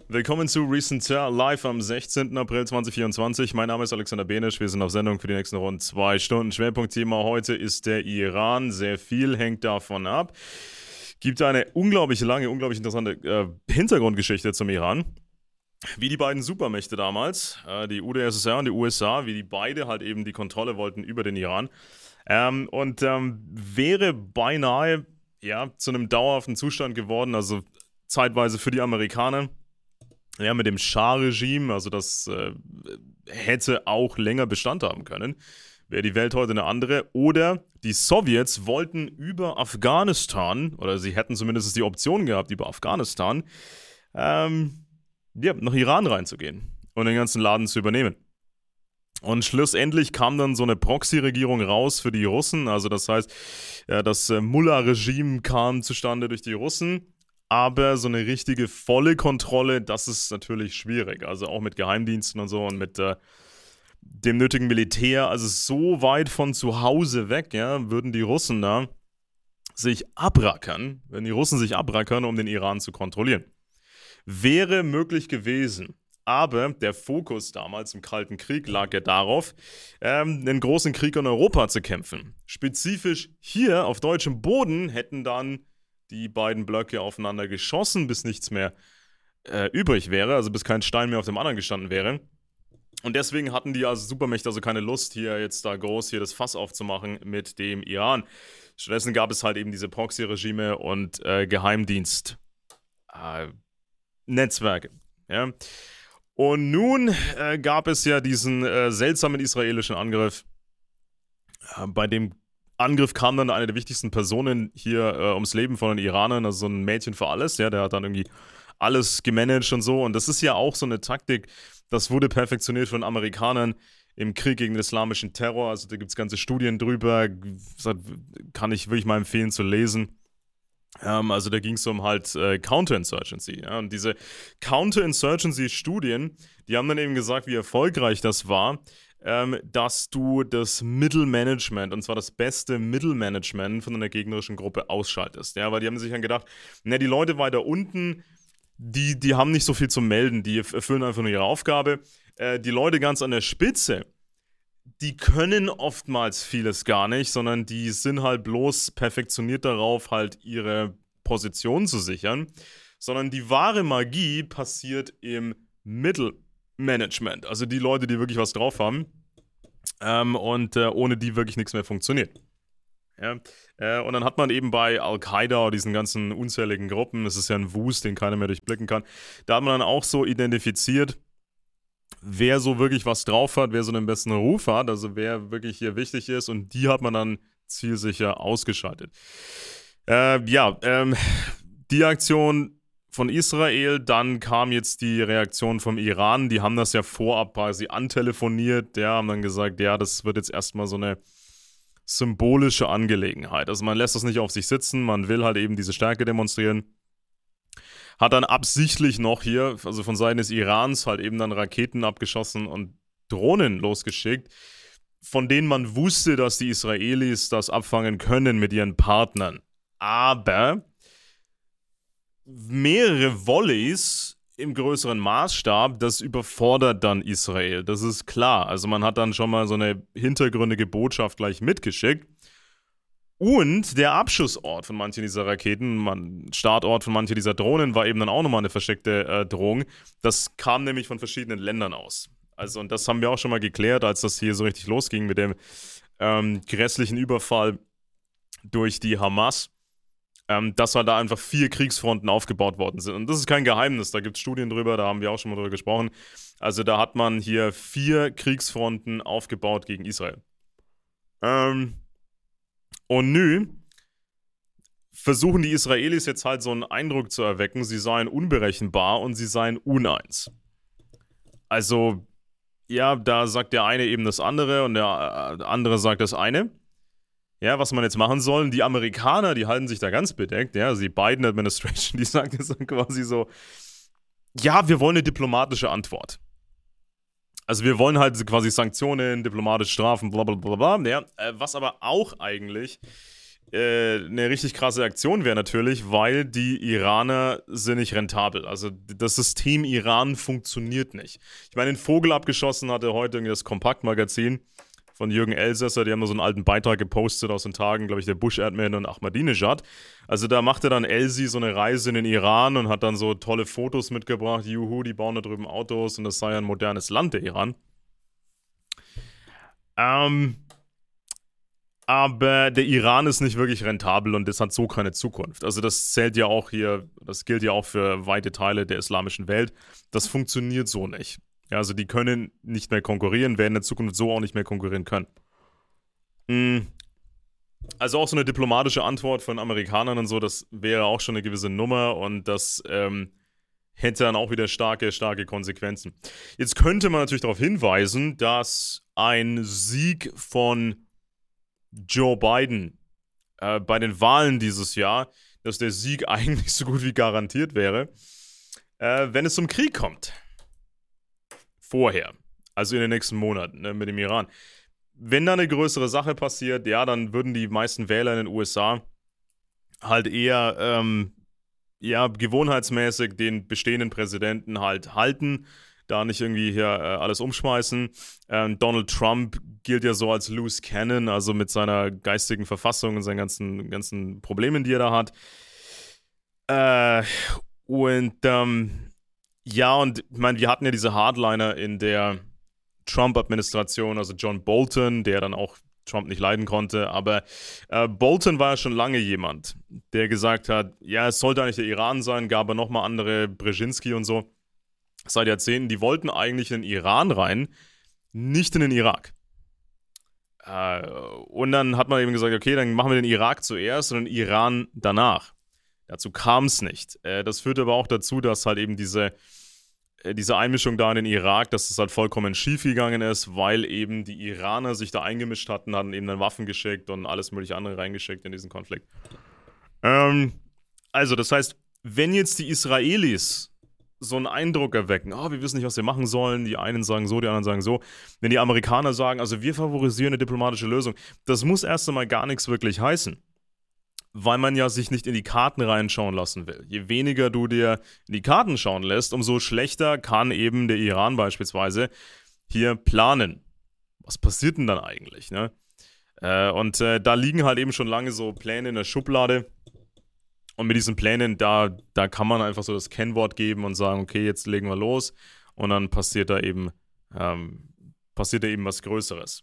Willkommen zu Recent Live am 16. April 2024. Mein Name ist Alexander Benisch. Wir sind auf Sendung für die nächsten rund 2 Stunden. Schwerpunktthema heute ist der Iran. Sehr viel hängt davon ab. Gibt eine unglaublich lange, unglaublich interessante Hintergrundgeschichte zum Iran. Wie die beiden Supermächte damals, die UdSSR und die USA, wie die beide halt eben die Kontrolle wollten über den Iran. Wäre beinahe zu einem dauerhaften Zustand geworden, also zeitweise für die Amerikaner. Ja, mit dem Schah-Regime, also das hätte auch länger Bestand haben können. Wäre die Welt heute eine andere. Oder die Sowjets wollten über Afghanistan, oder sie hätten zumindest die Option gehabt, über Afghanistan, nach Iran reinzugehen und den ganzen Laden zu übernehmen. Und schlussendlich kam dann so eine Proxy-Regierung raus für die Russen. Also das heißt, das Mullah-Regime kam zustande durch die Russen. Aber so eine richtige volle Kontrolle, das ist natürlich schwierig. Also auch mit Geheimdiensten und so und mit dem nötigen Militär. Also so weit von zu Hause weg, würden die Russen da sich abrackern, um den Iran zu kontrollieren. Wäre möglich gewesen. Aber der Fokus damals im Kalten Krieg lag ja darauf, einen großen Krieg in Europa zu kämpfen. Spezifisch hier auf deutschem Boden hätten dann die beiden Blöcke aufeinander geschossen, bis nichts mehr übrig wäre, also bis kein Stein mehr auf dem anderen gestanden wäre. Und deswegen hatten die Supermächte keine Lust, hier jetzt da groß das Fass aufzumachen mit dem Iran. Stattdessen gab es halt eben diese Proxy-Regime und Geheimdienst-Netzwerke. Ja. Und nun gab es ja diesen seltsamen israelischen Angriff. Bei dem Angriff kam dann eine der wichtigsten Personen hier ums Leben von den Iranern, also so ein Mädchen für alles, der hat dann irgendwie alles gemanagt und so. Und das ist ja auch so eine Taktik, das wurde perfektioniert von Amerikanern im Krieg gegen den islamischen Terror. Also da gibt es ganze Studien drüber, kann ich wirklich mal empfehlen zu lesen. Also da ging es um halt Counterinsurgency. Ja? Und diese Counterinsurgency-Studien, die haben dann eben gesagt, wie erfolgreich das war, dass du das Mittelmanagement, und zwar das beste Mittelmanagement von einer gegnerischen Gruppe ausschaltest. Ja, weil die haben sich dann gedacht, die Leute weiter unten, die haben nicht so viel zu melden, die erfüllen einfach nur ihre Aufgabe. Die Leute ganz an der Spitze, die können oftmals vieles gar nicht, sondern die sind halt bloß perfektioniert darauf, halt ihre Position zu sichern. Sondern die wahre Magie passiert im Mittelmanagement. Also die Leute, die wirklich was drauf haben und ohne die wirklich nichts mehr funktioniert. Ja? Und dann hat man eben bei Al-Qaida oder diesen ganzen unzähligen Gruppen, das ist ja ein Wust, den keiner mehr durchblicken kann, da hat man dann auch so identifiziert, wer so wirklich was drauf hat, wer so den besten Ruf hat, also wer wirklich hier wichtig ist, und die hat man dann zielsicher ausgeschaltet. Die Aktion von Israel, dann kam jetzt die Reaktion vom Iran, die haben das ja vorab quasi antelefoniert, haben dann gesagt, das wird jetzt erstmal so eine symbolische Angelegenheit. Also man lässt das nicht auf sich sitzen, man will halt eben diese Stärke demonstrieren. Hat dann absichtlich noch hier, also von Seiten des Irans, halt eben dann Raketen abgeschossen und Drohnen losgeschickt, von denen man wusste, dass die Israelis das abfangen können mit ihren Partnern. Aber mehrere Volleys im größeren Maßstab, das überfordert dann Israel. Das ist klar. Also man hat dann schon mal so eine hintergründige Botschaft gleich mitgeschickt. Und der Abschussort von manchen dieser Raketen, Startort von manchen dieser Drohnen, war eben dann auch nochmal eine versteckte Drohung. Das kam nämlich von verschiedenen Ländern aus. Also, und das haben wir auch schon mal geklärt, als das hier so richtig losging mit dem grässlichen Überfall durch die Hamas, dass halt da einfach 4 Kriegsfronten aufgebaut worden sind. Und das ist kein Geheimnis, da gibt es Studien drüber, da haben wir auch schon mal drüber gesprochen. Also da hat man hier 4 Kriegsfronten aufgebaut gegen Israel. Und nun versuchen die Israelis jetzt halt so einen Eindruck zu erwecken, sie seien unberechenbar und sie seien uneins. Also, da sagt der eine eben das andere und der andere sagt das eine. Ja, was man jetzt machen soll. Die Amerikaner, die halten sich da ganz bedeckt. Ja, also die Biden-Administration, die sagt jetzt dann quasi so, wir wollen eine diplomatische Antwort. Also wir wollen halt quasi Sanktionen, diplomatische Strafen, bla bla bla bla. Ja, was aber auch eigentlich eine richtig krasse Aktion wäre natürlich, weil die Iraner sind nicht rentabel. Also das System Iran funktioniert nicht. Ich meine, den Vogel abgeschossen hatte heute irgendwie das Kompaktmagazin von Jürgen Elsässer. Die haben da so einen alten Beitrag gepostet aus den Tagen, glaube ich, der Bush-Admin und Ahmadinejad. Also da machte dann Elsi so eine Reise in den Iran und hat dann so tolle Fotos mitgebracht. Juhu, die bauen da drüben Autos und das sei ein modernes Land, der Iran. Aber der Iran ist nicht wirklich rentabel und das hat so keine Zukunft. Also das zählt ja auch hier, das gilt ja auch für weite Teile der islamischen Welt. Das funktioniert so nicht. Ja, also die können nicht mehr konkurrieren, werden in der Zukunft so auch nicht mehr konkurrieren können. Also auch so eine diplomatische Antwort von Amerikanern und so, das wäre auch schon eine gewisse Nummer und das hätte dann auch wieder starke Konsequenzen. Jetzt könnte man natürlich darauf hinweisen, dass ein Sieg von Joe Biden bei den Wahlen dieses Jahr, dass der Sieg eigentlich so gut wie garantiert wäre, wenn es zum Krieg kommt. Vorher. Also in den nächsten Monaten, ne, mit dem Iran. Wenn da eine größere Sache passiert, ja, dann würden die meisten Wähler in den USA halt eher, gewohnheitsmäßig den bestehenden Präsidenten halt halten, da nicht irgendwie hier alles umschmeißen. Donald Trump gilt ja so als Loose Cannon, also mit seiner geistigen Verfassung und seinen ganzen Problemen, die er da hat. Und ich meine, wir hatten ja diese Hardliner in der Trump-Administration, also John Bolton, der dann auch Trump nicht leiden konnte, aber Bolton war ja schon lange jemand, der gesagt hat, ja, es sollte eigentlich der Iran sein, gab aber nochmal andere, Brzezinski und so, seit Jahrzehnten, die wollten eigentlich in den Iran rein, nicht in den Irak. Und dann hat man eben gesagt, okay, dann machen wir den Irak zuerst und den Iran danach. Dazu kam es nicht. Das führte aber auch dazu, dass halt eben diese Einmischung da in den Irak, dass es halt vollkommen schief gegangen ist, weil eben die Iraner sich da eingemischt hatten eben dann Waffen geschickt und alles mögliche andere reingeschickt in diesen Konflikt. Also, das heißt, wenn jetzt die Israelis so einen Eindruck erwecken, wir wissen nicht, was wir machen sollen, die einen sagen so, die anderen sagen so, wenn die Amerikaner sagen, also wir favorisieren eine diplomatische Lösung, das muss erst einmal gar nichts wirklich heißen. Weil man ja sich nicht in die Karten reinschauen lassen will. Je weniger du dir in die Karten schauen lässt, umso schlechter kann eben der Iran beispielsweise hier planen. Was passiert denn dann eigentlich, ne? Da liegen halt eben schon lange so Pläne in der Schublade. Und mit diesen Plänen, da kann man einfach so das Kennwort geben und sagen, okay, jetzt legen wir los. Und dann passiert da eben was Größeres.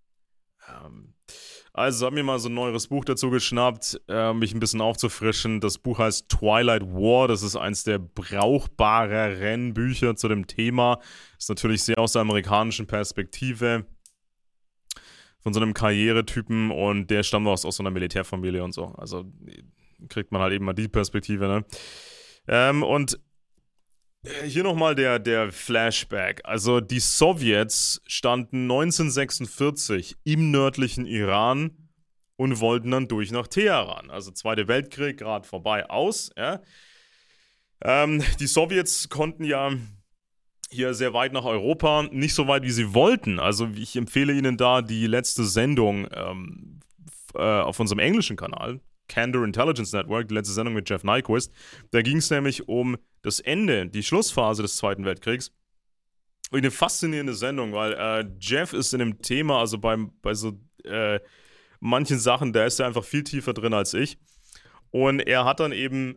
Also habe mir mal so ein neueres Buch dazu geschnappt, mich ein bisschen aufzufrischen. Das Buch heißt Twilight War. Das ist eins der brauchbareren Bücher zu dem Thema. Ist natürlich sehr aus der amerikanischen Perspektive. Von so einem Karrieretypen und der stammt aus so einer Militärfamilie und so. Also kriegt man halt eben mal die Perspektive, ne? Und hier nochmal der Flashback. Also die Sowjets standen 1946 im nördlichen Iran und wollten dann durch nach Teheran. Also Zweiter Weltkrieg gerade vorbei aus. Ja. Die Sowjets konnten ja hier sehr weit nach Europa, nicht so weit wie sie wollten. Also ich empfehle Ihnen da die letzte Sendung auf unserem englischen Kanal, Candor Intelligence Network, die letzte Sendung mit Jeff Nyquist. Da ging es nämlich um das Ende, die Schlussphase des Zweiten Weltkriegs. Und eine faszinierende Sendung, weil Jeff ist in dem Thema, also bei so manchen Sachen, da ist er einfach viel tiefer drin als ich. Und er hat dann eben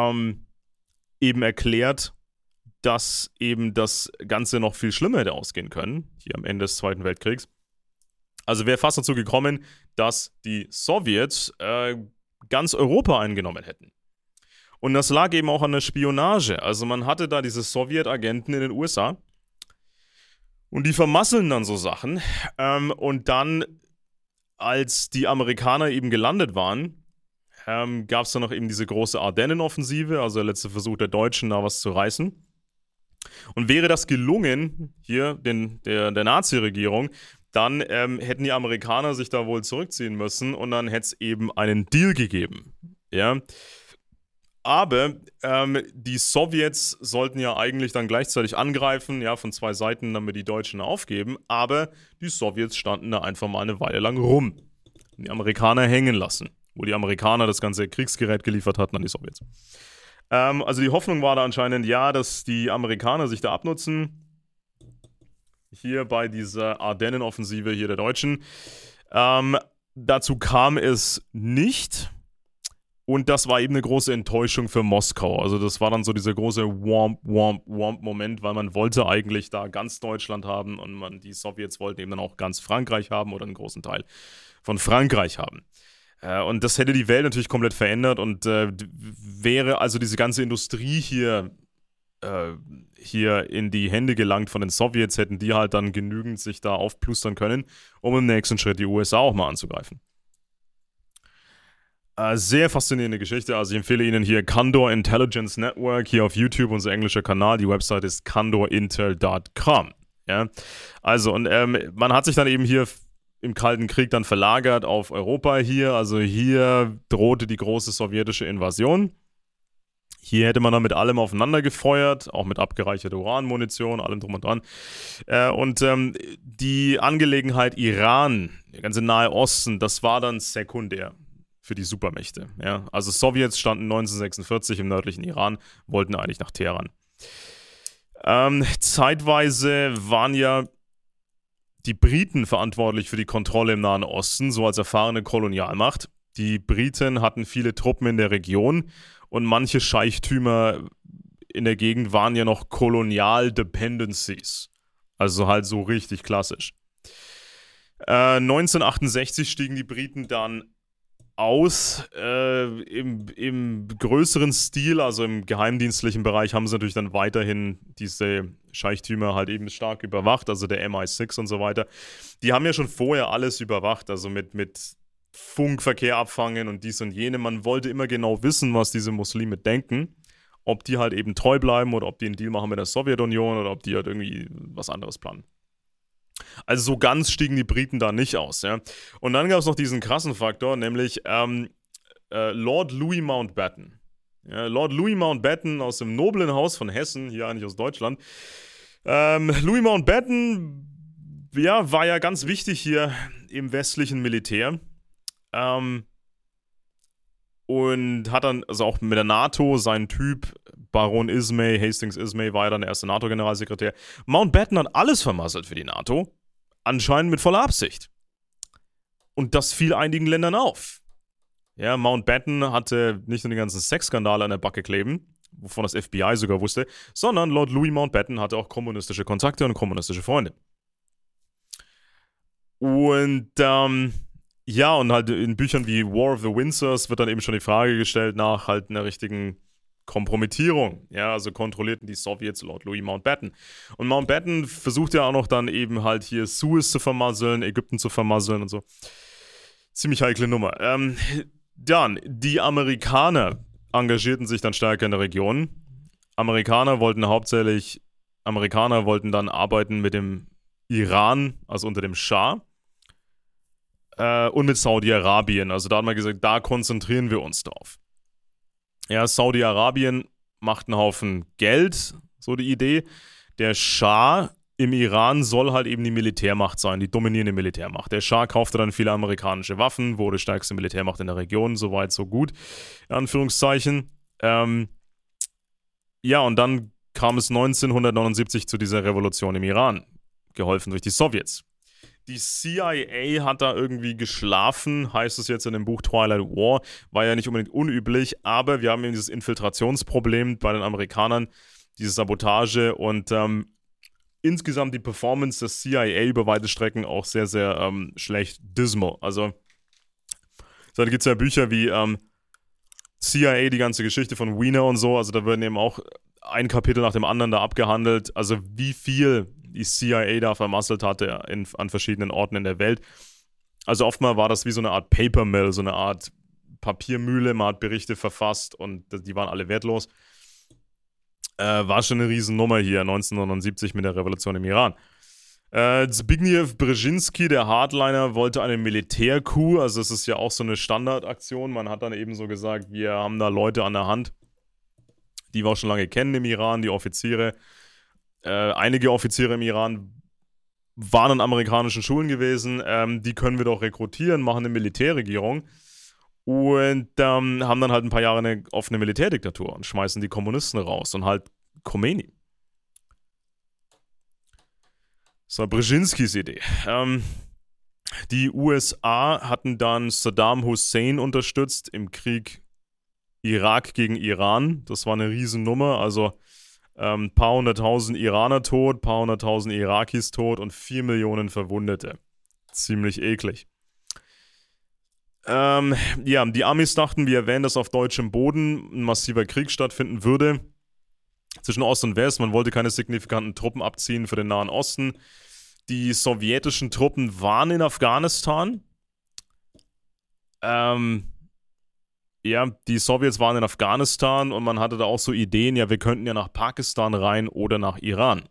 erklärt, dass eben das Ganze noch viel schlimmer hätte ausgehen können, hier am Ende des Zweiten Weltkriegs. Also wäre fast dazu gekommen, dass die Sowjets ganz Europa eingenommen hätten. Und das lag eben auch an der Spionage. Also man hatte da diese Sowjetagenten in den USA und die vermasseln dann so Sachen. Und dann, als die Amerikaner eben gelandet waren, gab es dann noch eben diese große Ardennen-Offensive, also der letzte Versuch der Deutschen, da was zu reißen. Und wäre das gelungen, hier der Nazi-Regierung, dann hätten die Amerikaner sich da wohl zurückziehen müssen und dann hätte es eben einen Deal gegeben. Ja. Aber die Sowjets sollten ja eigentlich dann gleichzeitig angreifen, ja, von zwei Seiten, damit die Deutschen aufgeben. Aber die Sowjets standen da einfach mal eine Weile lang rum. Und die Amerikaner hängen lassen. wo die Amerikaner das ganze Kriegsgerät geliefert hatten an die Sowjets. Also die Hoffnung war da anscheinend, ja, dass die Amerikaner sich da abnutzen. Hier bei dieser Ardennen-Offensive hier der Deutschen. Dazu kam es nicht. Und das war eben eine große Enttäuschung für Moskau. Also das war dann so dieser große Womp-Moment, weil man wollte eigentlich da ganz Deutschland haben und die Sowjets wollten eben dann auch ganz Frankreich haben oder einen großen Teil von Frankreich haben. Und das hätte die Welt natürlich komplett verändert und wäre also diese ganze Industrie hier in die Hände gelangt von den Sowjets, hätten die halt dann genügend sich da aufplustern können, um im nächsten Schritt die USA auch mal anzugreifen. Sehr faszinierende Geschichte. Also ich empfehle Ihnen hier Condor Intelligence Network, hier auf YouTube, unser englischer Kanal. Die Website ist condorintel.com. Ja? Also, und man hat sich dann eben hier im Kalten Krieg dann verlagert auf Europa hier. Also hier drohte die große sowjetische Invasion. Hier hätte man dann mit allem aufeinander gefeuert, auch mit abgereicherter Uranmunition, allem drum und dran. Und die Angelegenheit Iran, der ganze Nahe Osten, das war dann sekundär für die Supermächte. Ja? Also Sowjets standen 1946 im nördlichen Iran, wollten eigentlich nach Teheran. Zeitweise waren ja die Briten verantwortlich für die Kontrolle im Nahen Osten, so als erfahrene Kolonialmacht. Die Briten hatten viele Truppen in der Region und manche Scheichtümer in der Gegend waren ja noch Kolonial-Dependencies. Also halt so richtig klassisch. 1968 stiegen die Briten dann aus. Im größeren Stil, also im geheimdienstlichen Bereich, haben sie natürlich dann weiterhin diese Scheichtümer halt eben stark überwacht, also der MI6 und so weiter. Die haben ja schon vorher alles überwacht, also mit Funkverkehr abfangen und dies und jene. Man wollte immer genau wissen, was diese Muslime denken, ob die halt eben treu bleiben oder ob die einen Deal machen mit der Sowjetunion oder ob die halt irgendwie was anderes planen. Also so ganz stiegen die Briten da nicht aus, ja. Und dann gab es noch diesen krassen Faktor, nämlich Lord Louis Mountbatten. Ja, Lord Louis Mountbatten aus dem noblen Haus von Hessen, hier eigentlich aus Deutschland. Louis Mountbatten, ja, war ja ganz wichtig hier im westlichen Militär. Und hat dann, also auch mit der NATO, sein Typ, Baron Ismay, Hastings Ismay, war ja dann der erste NATO-Generalsekretär. Mountbatten hat alles vermasselt für die NATO. Anscheinend mit voller Absicht. Und das fiel einigen Ländern auf. Ja, Mountbatten hatte nicht nur die ganzen Sexskandale an der Backe kleben, wovon das FBI sogar wusste, sondern Lord Louis Mountbatten hatte auch kommunistische Kontakte und kommunistische Freunde. Und, ja, und halt in Büchern wie War of the Windsors wird dann eben schon die Frage gestellt nach halt einer richtigen Kompromittierung. Ja, also kontrollierten die Sowjets Lord Louis Mountbatten. Und Mountbatten versucht ja auch noch dann eben halt hier Suez zu vermasseln, Ägypten zu vermasseln und so. Ziemlich heikle Nummer. Dann, die Amerikaner engagierten sich dann stärker in der Region. Amerikaner wollten dann arbeiten mit dem Iran, also unter dem Schah. Und mit Saudi-Arabien. Also da hat man gesagt, da konzentrieren wir uns drauf. Ja, Saudi-Arabien macht einen Haufen Geld, so die Idee. Der Schah im Iran soll halt eben die Militärmacht sein, die dominierende Militärmacht. Der Schah kaufte dann viele amerikanische Waffen, wurde stärkste Militärmacht in der Region, soweit, so gut, in Anführungszeichen. Ja, und dann kam es 1979 zu dieser Revolution im Iran, geholfen durch die Sowjets. Die CIA hat da irgendwie geschlafen, heißt es jetzt in dem Buch Twilight War. War ja nicht unbedingt unüblich, aber wir haben eben dieses Infiltrationsproblem bei den Amerikanern, diese Sabotage und insgesamt die Performance der CIA über weite Strecken auch sehr, sehr schlecht, dismal. Also, da gibt es ja Bücher wie CIA, die ganze Geschichte von Wiener und so, also da werden eben auch ein Kapitel nach dem anderen da abgehandelt, also wie viel die CIA da vermasselt hatte an verschiedenen Orten in der Welt. Also oftmals war das wie so eine Art Paper Mill, so eine Art Papiermühle, man hat Berichte verfasst und die waren alle wertlos. War schon eine Riesennummer hier 1979 mit der Revolution im Iran. Zbigniew Brzezinski, der Hardliner, wollte eine Militärcoup, also es ist ja auch so eine Standardaktion, man hat dann eben so gesagt, wir haben da Leute an der Hand, die wir auch schon lange kennen im Iran, die Offiziere. Einige Offiziere im Iran waren an amerikanischen Schulen gewesen, die können wir doch rekrutieren, machen eine Militärregierung und haben dann halt ein paar Jahre eine offene Militärdiktatur und schmeißen die Kommunisten raus und halt Khomeini. Das war Brzezinskis Idee. Die USA hatten dann Saddam Hussein unterstützt im Krieg Irak gegen Iran. Das war eine Riesennummer. Also paar hunderttausend Iraner tot, paar hunderttausend Irakis tot und 4 Millionen Verwundete. Ziemlich eklig. Ja, die Amis dachten, wie erwähnt, dass auf deutschem Boden ein massiver Krieg stattfinden würde. Zwischen Ost und West. Man wollte keine signifikanten Truppen abziehen für den Nahen Osten. Die sowjetischen Truppen waren in Afghanistan. Die Sowjets waren in Afghanistan und man hatte da auch so Ideen, ja, wir könnten ja nach Pakistan rein oder nach Iran.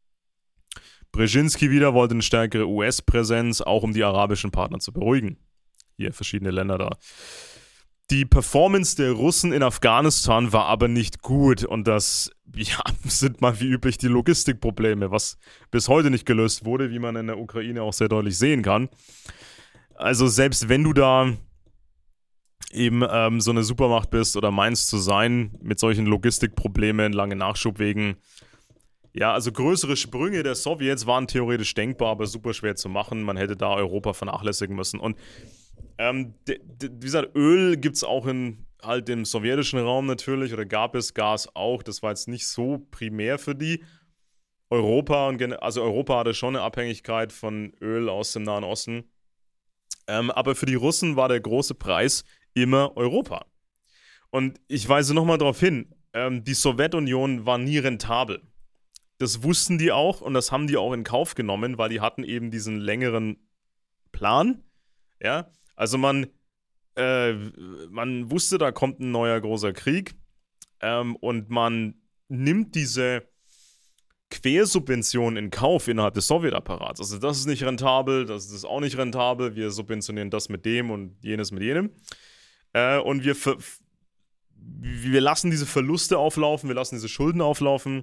Brzezinski wieder wollte eine stärkere US-Präsenz, auch um die arabischen Partner zu beruhigen. Hier verschiedene Länder da. Die Performance der Russen in Afghanistan war aber nicht gut und das sind mal wie üblich die Logistikprobleme, was bis heute nicht gelöst wurde, wie man in der Ukraine auch sehr deutlich sehen kann. Also selbst wenn du da eben so eine Supermacht bist oder meinst zu sein, mit solchen Logistikproblemen, lange Nachschubwegen, ja, also größere Sprünge der Sowjets waren theoretisch denkbar, aber super schwer zu machen. Man hätte da Europa vernachlässigen müssen. Und wie gesagt, Öl gibt es auch halt im sowjetischen Raum natürlich, oder gab es Gas auch. Das war jetzt nicht so primär für die. Europa hatte schon eine Abhängigkeit von Öl aus dem Nahen Osten. Aber für die Russen war der große Preis immer Europa. Und ich weise nochmal darauf hin, die Sowjetunion war nie rentabel. Das wussten die auch und das haben die auch in Kauf genommen, weil die hatten eben diesen längeren Plan. Ja, also man wusste, da kommt ein neuer großer Krieg und man nimmt diese Quersubventionen in Kauf innerhalb des Sowjetapparats. Also das ist nicht rentabel, das ist auch nicht rentabel, wir subventionieren das mit dem und jenes mit jenem. Und wir lassen diese Verluste auflaufen, wir lassen diese Schulden auflaufen.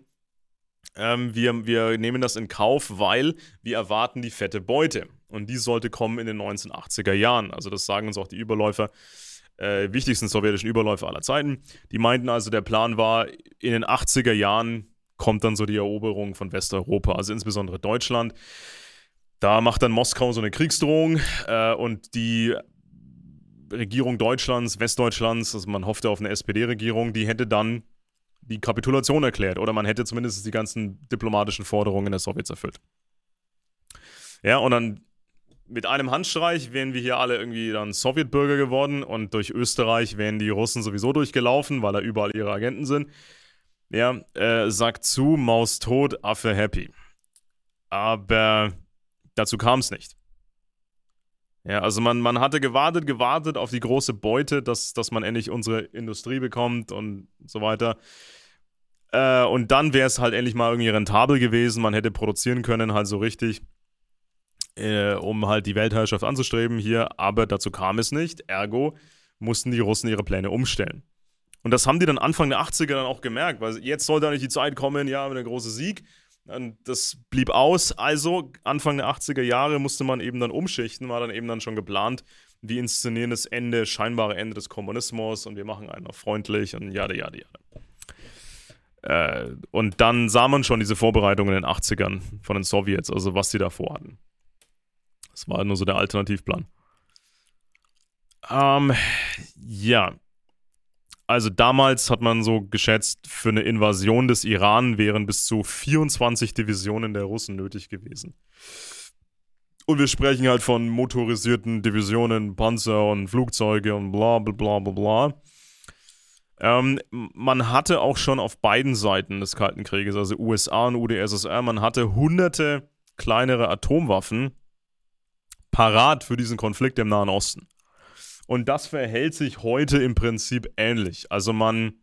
Wir nehmen das in Kauf, weil wir erwarten die fette Beute. Und die sollte kommen in den 1980er Jahren. Also das sagen uns auch die Überläufer, wichtigsten sowjetischen Überläufer aller Zeiten. Die meinten also, der Plan war, in den 80er Jahren kommt dann so die Eroberung von Westeuropa, also insbesondere Deutschland. Da macht dann Moskau so eine Kriegsdrohung und die Regierung Deutschlands, Westdeutschlands, also man hoffte auf eine SPD-Regierung, die hätte dann die Kapitulation erklärt oder man hätte zumindest die ganzen diplomatischen Forderungen der Sowjets erfüllt. Ja, und dann mit einem Handstreich wären wir hier alle irgendwie dann Sowjetbürger geworden und durch Österreich wären die Russen sowieso durchgelaufen, weil da überall ihre Agenten sind. Ja, sagt zu, Maus tot, Affe happy. Aber dazu kam es nicht. Ja, also man hatte gewartet auf die große Beute, dass man endlich unsere Industrie bekommt und so weiter. Und dann wäre es halt endlich mal irgendwie rentabel gewesen. Man hätte produzieren können, halt so richtig, um halt die Weltherrschaft anzustreben hier. Aber dazu kam es nicht. Ergo mussten die Russen ihre Pläne umstellen. Und das haben die dann Anfang der 80er dann auch gemerkt, weil jetzt sollte eigentlich die Zeit kommen, ja, mit der große Sieg. Und das blieb aus, also Anfang der 80er Jahre musste man eben dann umschichten, war dann eben dann schon geplant, wir inszenieren das scheinbare Ende des Kommunismus und wir machen einen noch freundlich und jade. Und dann sah man schon diese Vorbereitungen in den 80ern von den Sowjets, also was die da vorhatten. Das war nur so der Alternativplan. Ja. Also damals hat man so geschätzt, für eine Invasion des Iran wären bis zu 24 Divisionen der Russen nötig gewesen. Und wir sprechen halt von motorisierten Divisionen, Panzer und Flugzeuge und bla bla bla bla bla. Man hatte auch schon auf beiden Seiten des Kalten Krieges, also USA und UdSSR, man hatte hunderte kleinere Atomwaffen parat für diesen Konflikt im Nahen Osten. Und das verhält sich heute im Prinzip ähnlich. Also man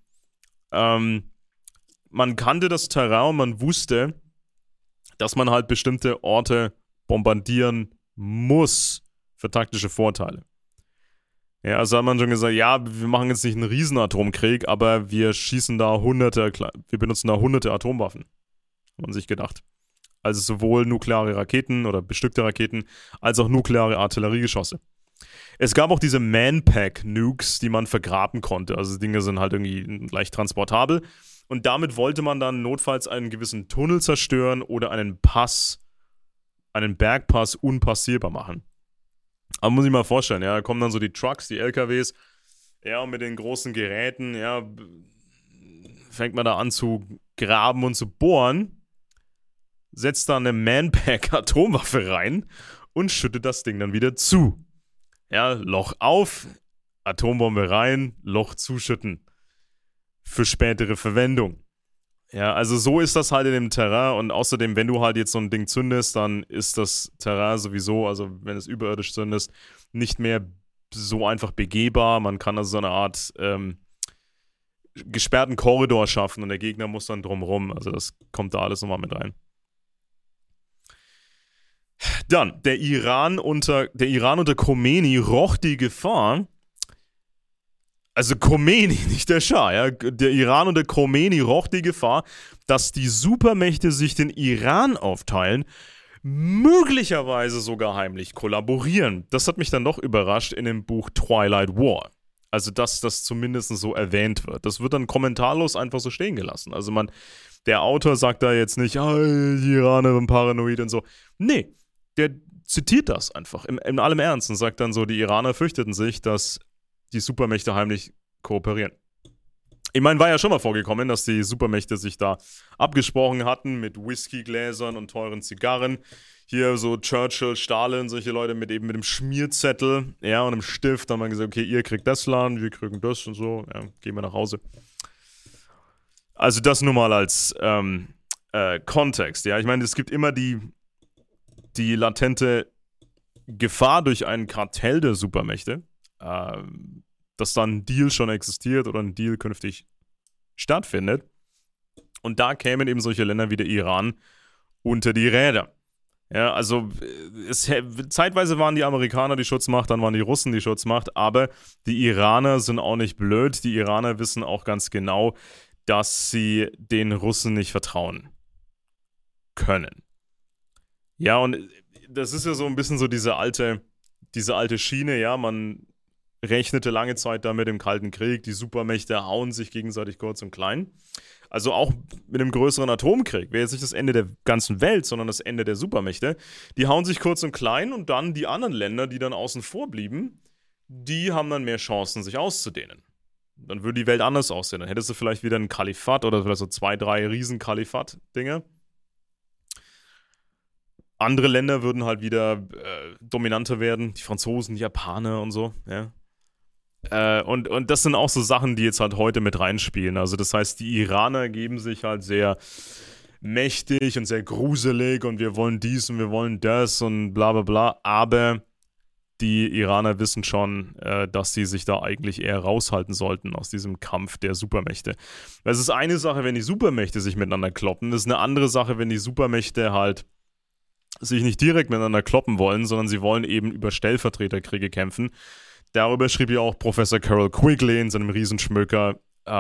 kannte das Terrain, man wusste, dass man halt bestimmte Orte bombardieren muss für taktische Vorteile. Ja, also hat man schon gesagt, ja, wir machen jetzt nicht einen Riesenatomkrieg, aber wir benutzen da hunderte Atomwaffen. Hat man sich gedacht. Also sowohl nukleare Raketen oder bestückte Raketen, als auch nukleare Artilleriegeschosse. Es gab auch diese Man-Pack-Nukes, die man vergraben konnte. Also die Dinge sind halt irgendwie leicht transportabel. Und damit wollte man dann notfalls einen gewissen Tunnel zerstören oder einen Bergpass unpassierbar machen. Aber muss ich mal vorstellen, ja, da kommen dann so die Trucks, die LKWs, ja, und mit den großen Geräten, ja, fängt man da an zu graben und zu bohren, setzt da eine Man-Pack-Atomwaffe rein und schüttet das Ding dann wieder zu. Ja, Loch auf, Atombombe rein, Loch zuschütten. Für spätere Verwendung. Ja, also so ist das halt in dem Terrain und außerdem, wenn du halt jetzt so ein Ding zündest, dann ist das Terrain sowieso, also wenn es überirdisch zündest, nicht mehr so einfach begehbar. Man kann also so eine Art gesperrten Korridor schaffen und der Gegner muss dann drumrum. Also das kommt da alles nochmal mit rein. Dann, der Iran unter Khomeini roch die Gefahr, also Khomeini, nicht der Schah, ja, der Iran unter Khomeini roch die Gefahr, dass die Supermächte sich den Iran aufteilen, möglicherweise sogar heimlich kollaborieren. Das hat mich dann doch überrascht in dem Buch Twilight War. Also, dass das zumindest so erwähnt wird. Das wird dann kommentarlos einfach so stehen gelassen. Also der Autor sagt da jetzt nicht, die Iraner sind paranoid und so. Nee, der zitiert das einfach in allem Ernst und sagt dann so, die Iraner fürchteten sich, dass die Supermächte heimlich kooperieren. Ich meine, war ja schon mal vorgekommen, dass die Supermächte sich da abgesprochen hatten mit Whiskygläsern und teuren Zigarren. Hier so Churchill, Stalin, solche Leute mit dem Schmierzettel, ja, und einem Stift. Dann haben wir gesagt, okay, ihr kriegt das Land, wir kriegen das und so, ja, gehen wir nach Hause. Also das nur mal als Kontext, ja. Ich meine, es gibt immer die latente Gefahr durch ein Kartell der Supermächte, dass dann ein Deal schon existiert oder ein Deal künftig stattfindet. Und da kämen eben solche Länder wie der Iran unter die Räder. Ja, also zeitweise waren die Amerikaner die Schutzmacht, dann waren die Russen die Schutzmacht, aber die Iraner sind auch nicht blöd. Die Iraner wissen auch ganz genau, dass sie den Russen nicht vertrauen können. Ja, und das ist ja so ein bisschen so diese alte Schiene, ja, man rechnete lange Zeit damit im Kalten Krieg, die Supermächte hauen sich gegenseitig kurz und klein. Also auch mit einem größeren Atomkrieg, wäre jetzt nicht das Ende der ganzen Welt, sondern das Ende der Supermächte. Die hauen sich kurz und klein und dann die anderen Länder, die dann außen vor blieben, die haben dann mehr Chancen, sich auszudehnen. Dann würde die Welt anders aussehen. Dann hättest du vielleicht wieder ein Kalifat oder vielleicht so 2, 3 Riesen-Kalifat-Dinge. Andere Länder würden halt wieder dominanter werden. Die Franzosen, die Japaner und so, ja. Und das sind auch so Sachen, die jetzt halt heute mit reinspielen. Also das heißt, die Iraner geben sich halt sehr mächtig und sehr gruselig und wir wollen dies und wir wollen das und bla bla bla. Aber die Iraner wissen schon, dass sie sich da eigentlich eher raushalten sollten aus diesem Kampf der Supermächte. Es ist eine Sache, wenn die Supermächte sich miteinander kloppen. Das ist eine andere Sache, wenn die Supermächte halt sich nicht direkt miteinander kloppen wollen, sondern sie wollen eben über Stellvertreterkriege kämpfen. Darüber schrieb ja auch Professor Carroll Quigley in seinem Riesenschmöker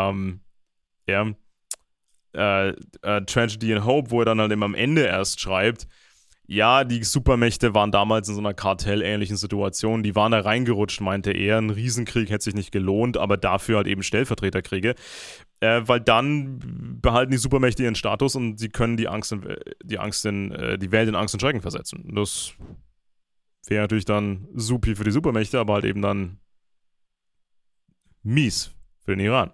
Tragedy and Hope, wo er dann halt eben am Ende erst schreibt, ja, die Supermächte waren damals in so einer kartellähnlichen Situation, die waren da reingerutscht, meinte er, ein Riesenkrieg hätte sich nicht gelohnt, aber dafür halt eben Stellvertreterkriege, weil dann behalten die Supermächte ihren Status und sie können die Welt in Angst und Schrecken versetzen. Das wäre natürlich dann supi für die Supermächte, aber halt eben dann mies für den Iran.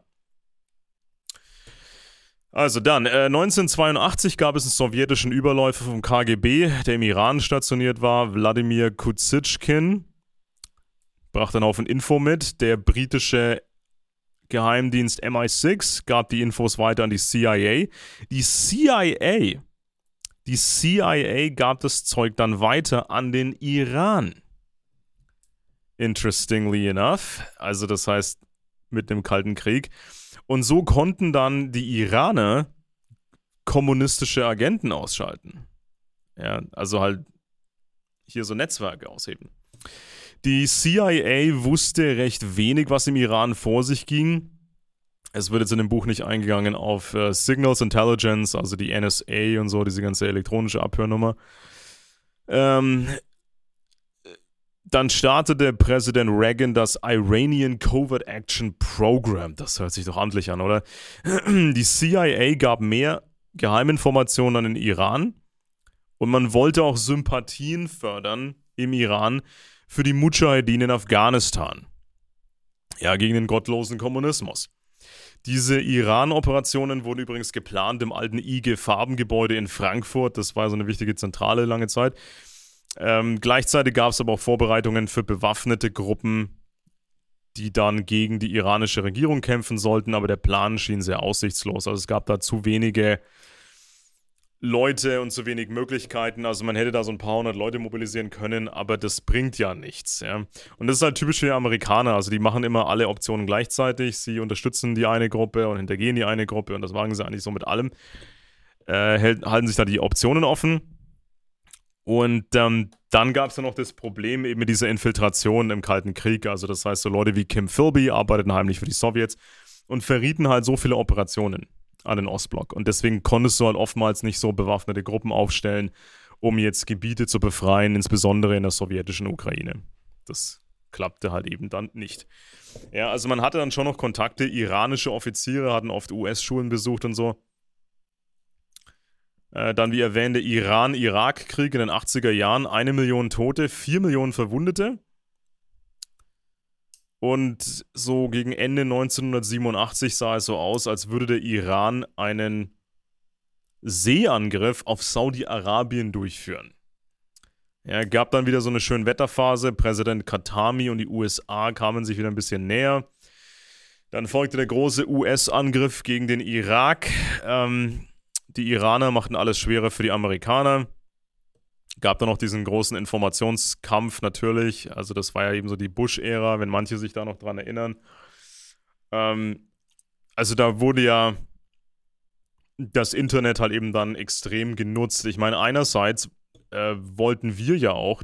Also dann, 1982 gab es einen sowjetischen Überläufer vom KGB, der im Iran stationiert war, Wladimir Kuzytschkin. Brachte einen Haufen Info mit. Der britische Geheimdienst MI6 gab die Infos weiter an die CIA. Die CIA gab das Zeug dann weiter an den Iran. Interestingly enough. Also das heißt, mit dem Kalten Krieg. Und so konnten dann die Iraner kommunistische Agenten ausschalten. Ja, also halt hier so Netzwerke aushebeln. Die CIA wusste recht wenig, was im Iran vor sich ging. Es wird jetzt in dem Buch nicht eingegangen auf Signals Intelligence, also die NSA und so, diese ganze elektronische Abhörnummer. Dann startete Präsident Reagan das Iranian Covert Action Program. Das hört sich doch amtlich an, oder? Die CIA gab mehr Geheiminformationen an den Iran und man wollte auch Sympathien fördern im Iran für die Mujahedin in Afghanistan. Ja, gegen den gottlosen Kommunismus. Diese Iran-Operationen wurden übrigens geplant im alten IG-Farbengebäude in Frankfurt. Das war so eine wichtige Zentrale lange Zeit. Gleichzeitig gab es aber auch Vorbereitungen für bewaffnete Gruppen, die dann gegen die iranische Regierung kämpfen sollten, aber der Plan schien sehr aussichtslos. Also es gab da zu wenige Leute und zu wenig Möglichkeiten. Also man hätte da so ein paar hundert Leute mobilisieren können, aber das bringt ja nichts. Ja? Und das ist halt typisch für die Amerikaner. Also die machen immer alle Optionen gleichzeitig. Sie unterstützen die eine Gruppe und hintergehen die eine Gruppe und das machen sie eigentlich so mit allem. Halten sich da die Optionen offen. Und dann gab es ja noch das Problem eben mit dieser Infiltration im Kalten Krieg. Also das heißt, so Leute wie Kim Philby arbeiteten heimlich für die Sowjets und verrieten halt so viele Operationen an den Ostblock. Und deswegen konntest du halt oftmals nicht so bewaffnete Gruppen aufstellen, um jetzt Gebiete zu befreien, insbesondere in der sowjetischen Ukraine. Das klappte halt eben dann nicht. Ja, also man hatte dann schon noch Kontakte. Iranische Offiziere hatten oft US-Schulen besucht und so. Dann, wie erwähnt, der Iran-Irak-Krieg in den 80er Jahren. 1 Million Tote, 4 Millionen Verwundete. Und so gegen Ende 1987 sah es so aus, als würde der Iran einen Seeangriff auf Saudi-Arabien durchführen. Ja, gab dann wieder so eine schöne Wetterphase. Präsident Khatami und die USA kamen sich wieder ein bisschen näher. Dann folgte der große US-Angriff gegen den Irak. Die Iraner machten alles schwerer für die Amerikaner. Gab dann noch diesen großen Informationskampf natürlich. Also das war ja eben so die Bush-Ära, wenn manche sich da noch dran erinnern. Also da wurde ja das Internet halt eben dann extrem genutzt. Ich meine, einerseits wollten wir ja auch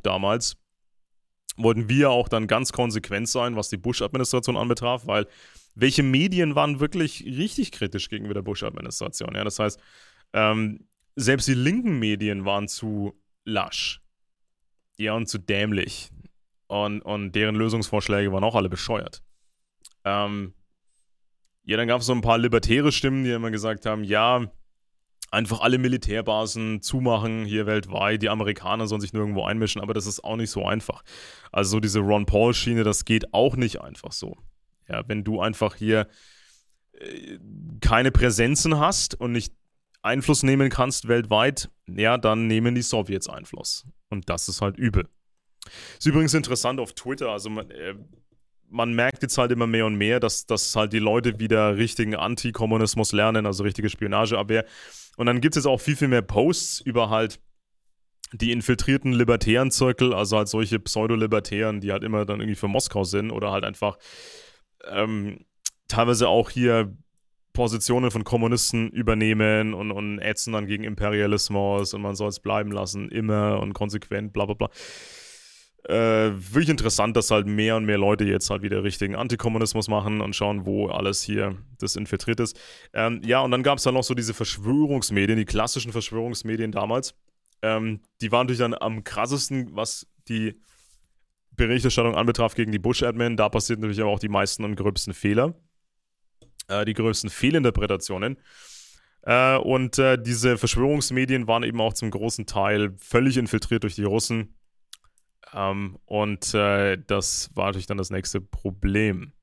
dann ganz konsequent sein, was die Bush-Administration anbetraf, weil welche Medien waren wirklich richtig kritisch gegenüber der Bush-Administration? Ja, das heißt, selbst die linken Medien waren zu lasch. Ja, und zu dämlich. Und deren Lösungsvorschläge waren auch alle bescheuert. Ja, dann gab es so ein paar libertäre Stimmen, die immer gesagt haben, ja, einfach alle Militärbasen zumachen hier weltweit, die Amerikaner sollen sich nirgendwo einmischen, aber das ist auch nicht so einfach. Also so diese Ron Paul-Schiene, das geht auch nicht einfach so. Ja, wenn du einfach hier keine Präsenzen hast und nicht Einfluss nehmen kannst weltweit, ja, dann nehmen die Sowjets Einfluss. Und das ist halt übel. Ist übrigens interessant auf Twitter, also man merkt jetzt halt immer mehr und mehr, dass halt die Leute wieder richtigen Antikommunismus lernen, also richtige Spionageabwehr. Und dann gibt es jetzt auch viel, viel mehr Posts über halt die infiltrierten libertären Zirkel, also halt solche Pseudo-Libertären, die halt immer dann irgendwie für Moskau sind oder halt einfach teilweise auch hier Positionen von Kommunisten übernehmen und ätzen dann gegen Imperialismus und man soll es bleiben lassen, immer und konsequent, bla bla bla. Wirklich interessant, dass halt mehr und mehr Leute jetzt halt wieder richtigen Antikommunismus machen und schauen, wo alles hier das infiltriert ist. Ja, und dann gab es dann noch so diese Verschwörungsmedien, die klassischen Verschwörungsmedien damals. Die waren natürlich dann am krassesten, was die Berichterstattung anbetraf gegen die Bush-Admin. Da passieren natürlich aber auch die meisten und gröbsten Fehler. Die größten Fehlinterpretationen. Und diese Verschwörungsmedien waren eben auch zum großen Teil völlig infiltriert durch die Russen. Und das war natürlich dann das nächste Problem.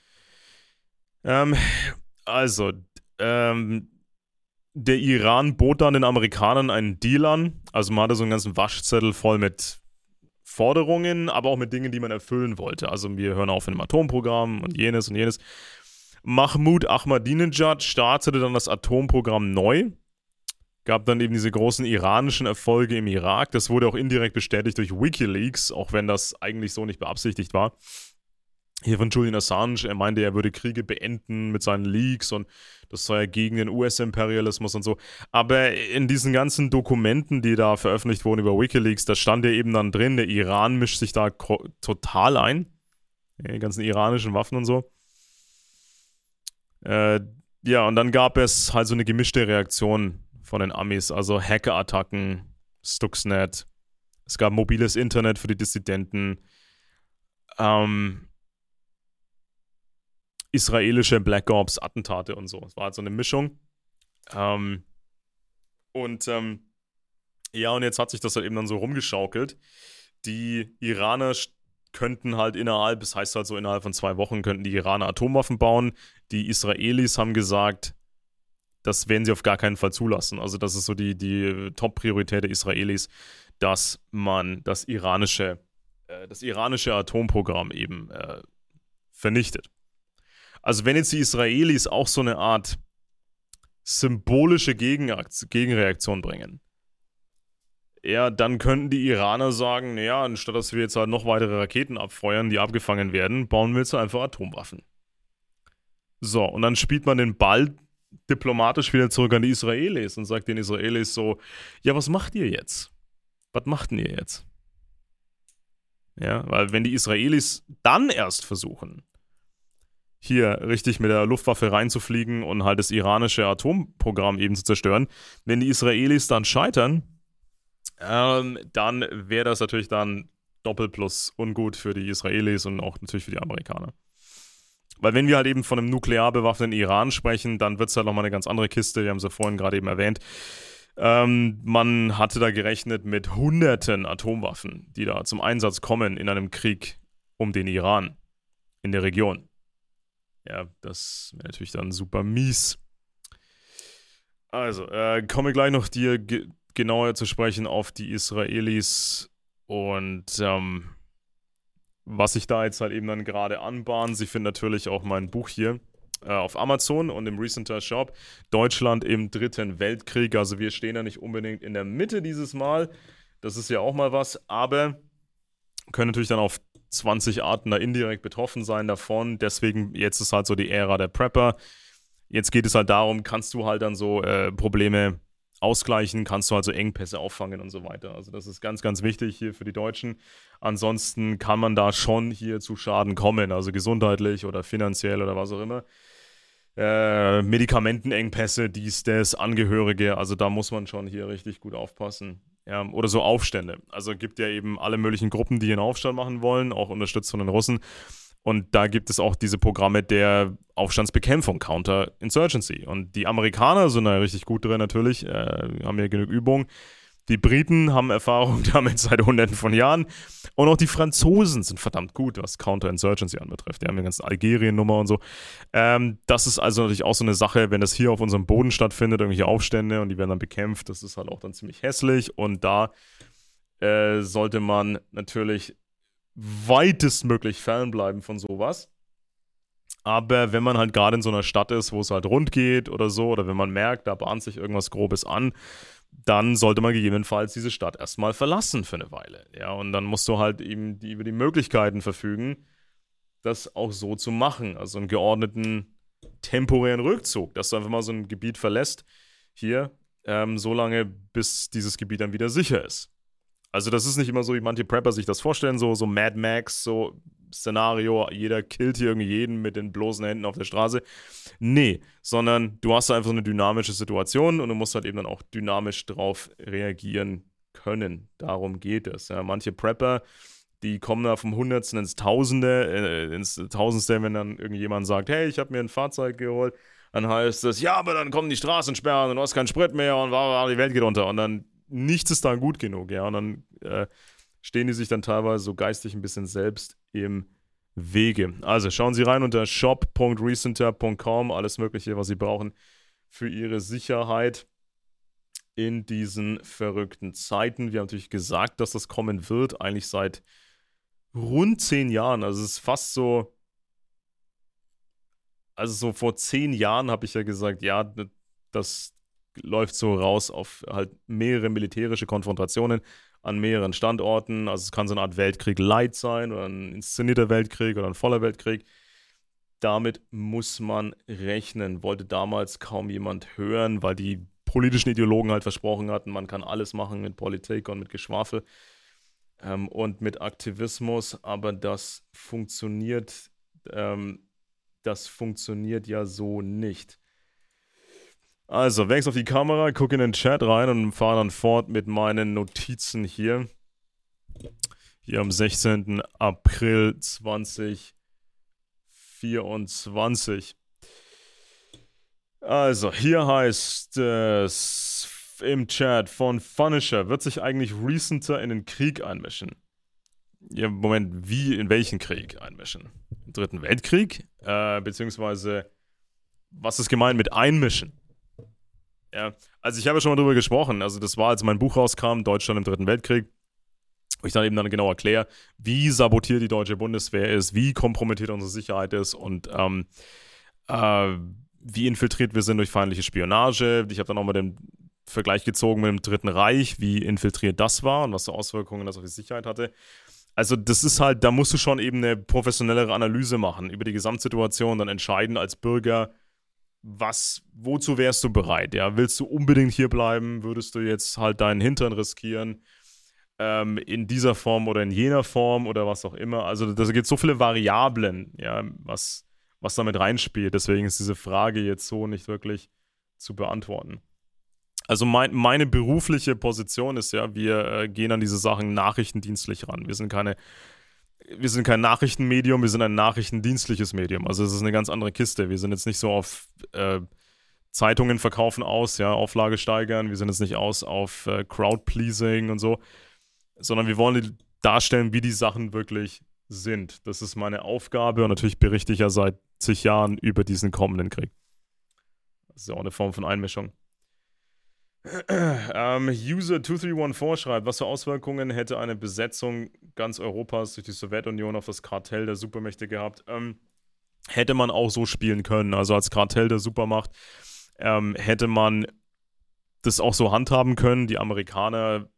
Der Iran bot dann den Amerikanern einen Deal an. Also man hatte so einen ganzen Waschzettel voll mit Forderungen, aber auch mit Dingen, die man erfüllen wollte. Also wir hören auf mit dem Atomprogramm und jenes und jenes. Mahmoud Ahmadinejad startete dann das Atomprogramm neu. Gab dann eben diese großen iranischen Erfolge im Irak. Das wurde auch indirekt bestätigt durch WikiLeaks, auch wenn das eigentlich so nicht beabsichtigt war. Hier von Julian Assange, er meinte, er würde Kriege beenden mit seinen Leaks und das sei ja gegen den US-Imperialismus und so. Aber in diesen ganzen Dokumenten, die da veröffentlicht wurden über WikiLeaks, da stand ja eben dann drin, der Iran mischt sich da total ein. Die ganzen iranischen Waffen und so. Ja, und dann gab es halt so eine gemischte Reaktion von den Amis, also Hackerattacken, Stuxnet, es gab mobiles Internet für die Dissidenten, israelische Black Ops Attentate und so. Es war halt so eine Mischung. Ja, und jetzt hat sich das halt eben dann so rumgeschaukelt. Die Iraner könnten halt das heißt halt so innerhalb von 2 Wochen, könnten die Iraner Atomwaffen bauen. Die Israelis haben gesagt, das werden sie auf gar keinen Fall zulassen. Also das ist so die Top-Priorität der Israelis, dass man das iranische Atomprogramm eben vernichtet. Also wenn jetzt die Israelis auch so eine Art symbolische Gegenreaktion bringen, ja, dann könnten die Iraner sagen, naja, anstatt dass wir jetzt halt noch weitere Raketen abfeuern, die abgefangen werden, bauen wir jetzt einfach Atomwaffen. So, und dann spielt man den Ball diplomatisch wieder zurück an die Israelis und sagt den Israelis so, ja, was macht ihr jetzt? Was macht denn ihr jetzt? Ja, weil wenn die Israelis dann erst versuchen, hier richtig mit der Luftwaffe reinzufliegen und halt das iranische Atomprogramm eben zu zerstören, wenn die Israelis dann scheitern, dann wäre das natürlich dann doppelt plus ungut für die Israelis und auch natürlich für die Amerikaner. Weil wenn wir halt eben von einem nuklear bewaffneten Iran sprechen, dann wird es halt nochmal eine ganz andere Kiste, wir haben es ja vorhin gerade eben erwähnt. Man hatte da gerechnet mit hunderten Atomwaffen, die da zum Einsatz kommen in einem Krieg um den Iran in der Region. Ja, das wäre natürlich dann super mies. Also, komme gleich noch dir genauer zu sprechen auf die Israelis und was sich da jetzt halt eben dann gerade anbahnt. Sie finden natürlich auch mein Buch hier auf Amazon und im Recenter Shop. Deutschland im Dritten Weltkrieg. Also wir stehen ja nicht unbedingt in der Mitte dieses Mal. Das ist ja auch mal was, aber können natürlich dann auf 20 Arten da indirekt betroffen sein davon. Deswegen, jetzt ist halt so die Ära der Prepper. Jetzt geht es halt darum, kannst du halt dann so Probleme ausgleichen, kannst du also Engpässe auffangen und so weiter. Also das ist ganz, ganz wichtig hier für die Deutschen. Ansonsten kann man da schon hier zu Schaden kommen, also gesundheitlich oder finanziell oder was auch immer. Medikamentenengpässe, dies, das, Angehörige, also da muss man schon hier richtig gut aufpassen. Ja, oder so Aufstände. Also gibt ja eben alle möglichen Gruppen, die einen Aufstand machen wollen, auch unterstützt von den Russen. Und da gibt es auch diese Programme der Aufstandsbekämpfung, Counterinsurgency. Und die Amerikaner sind da richtig gut drin natürlich, haben ja genug Übung. Die Briten haben Erfahrung damit seit Hunderten von Jahren. Und auch die Franzosen sind verdammt gut, was Counterinsurgency anbetrifft. Die haben eine ganze Algerien-Nummer und so. Das ist also natürlich auch so eine Sache, wenn das hier auf unserem Boden stattfindet, irgendwelche Aufstände und die werden dann bekämpft, das ist halt auch dann ziemlich hässlich. Und da sollte man natürlich weitestmöglich fernbleiben von sowas. Aber wenn man halt gerade in so einer Stadt ist, wo es halt rund geht oder so, oder wenn man merkt, da bahnt sich irgendwas Grobes an, dann sollte man gegebenenfalls diese Stadt erstmal verlassen für eine Weile. Ja, und dann musst du halt eben über die Möglichkeiten verfügen, das auch so zu machen. Also einen geordneten, temporären Rückzug, dass du einfach mal so ein Gebiet verlässt, hier, so lange, bis dieses Gebiet dann wieder sicher ist. Also das ist nicht immer so, wie manche Prepper sich das vorstellen, so Mad Max, so Szenario, jeder killt hier irgendwie jeden mit den bloßen Händen auf der Straße. Nee, sondern du hast einfach eine dynamische Situation und du musst halt eben dann auch dynamisch drauf reagieren können. Darum geht es. Ja, manche Prepper, die kommen da vom Hundertsten ins Tausendste, wenn dann irgendjemand sagt, hey, ich habe mir ein Fahrzeug geholt, dann heißt es, ja, aber dann kommen die Straßensperren und du hast keinen Sprit mehr und die Welt geht unter und dann nichts ist dann gut genug, ja, und dann stehen die sich dann teilweise so geistig ein bisschen selbst im Wege. Also schauen Sie rein unter shop.recenter.com, alles Mögliche, was Sie brauchen für Ihre Sicherheit in diesen verrückten Zeiten. Wir haben natürlich gesagt, dass das kommen wird, eigentlich seit rund 10 Jahren, also es ist fast so, also so vor 10 Jahren habe ich ja gesagt, ja, das läuft so raus auf halt mehrere militärische Konfrontationen an mehreren Standorten. Also es kann so eine Art Weltkrieg Light sein oder ein inszenierter Weltkrieg oder ein voller Weltkrieg. Damit muss man rechnen. Wollte damals kaum jemand hören, weil die politischen Ideologen halt versprochen hatten, man kann alles machen mit Politik und mit Geschwafel und mit Aktivismus, aber das funktioniert ja so nicht. Also, wechsel auf die Kamera, gucke in den Chat rein und fahre dann fort mit meinen Notizen hier. hier am 16. April 2024. Also, hier heißt es im Chat von Funisher, wird sich eigentlich Recenter in den Krieg einmischen? Ja, Moment, in welchen Krieg einmischen? Im Dritten Weltkrieg? Beziehungsweise, was ist gemeint mit einmischen? Ja, also ich habe ja schon mal drüber gesprochen, also das war, als mein Buch rauskam, Deutschland im Dritten Weltkrieg, wo ich dann eben genau erkläre, wie sabotiert die deutsche Bundeswehr ist, wie kompromittiert unsere Sicherheit ist und wie infiltriert wir sind durch feindliche Spionage. Ich habe dann auch mal den Vergleich gezogen mit dem Dritten Reich, wie infiltriert das war und was für Auswirkungen das auf die Sicherheit hatte. Also das ist halt, da musst du schon eben eine professionellere Analyse machen über die Gesamtsituation, dann entscheiden als Bürger, wozu wärst du bereit? Ja? Willst du unbedingt hier bleiben? Würdest du jetzt halt deinen Hintern riskieren? In dieser Form oder in jener Form oder was auch immer. Also da gibt es so viele Variablen, ja, was damit reinspielt. Deswegen ist diese Frage jetzt so nicht wirklich zu beantworten. Also meine berufliche Position ist ja, wir gehen an diese Sachen nachrichtendienstlich ran. Wir sind kein Nachrichtenmedium, wir sind ein nachrichtendienstliches Medium. Also es ist eine ganz andere Kiste. Wir sind jetzt nicht so auf Zeitungen verkaufen aus, ja, Auflage steigern. Wir sind jetzt nicht auf Crowdpleasing und so, sondern wir wollen darstellen, wie die Sachen wirklich sind. Das ist meine Aufgabe und natürlich berichte ich ja seit zig Jahren über diesen kommenden Krieg. Das ist ja auch eine Form von Einmischung. User2314 schreibt, was für Auswirkungen hätte eine Besetzung ganz Europas durch die Sowjetunion auf das Kartell der Supermächte gehabt? Hätte man auch so spielen können. Also als Kartell der Supermacht hätte man das auch so handhaben können. Die Amerikaner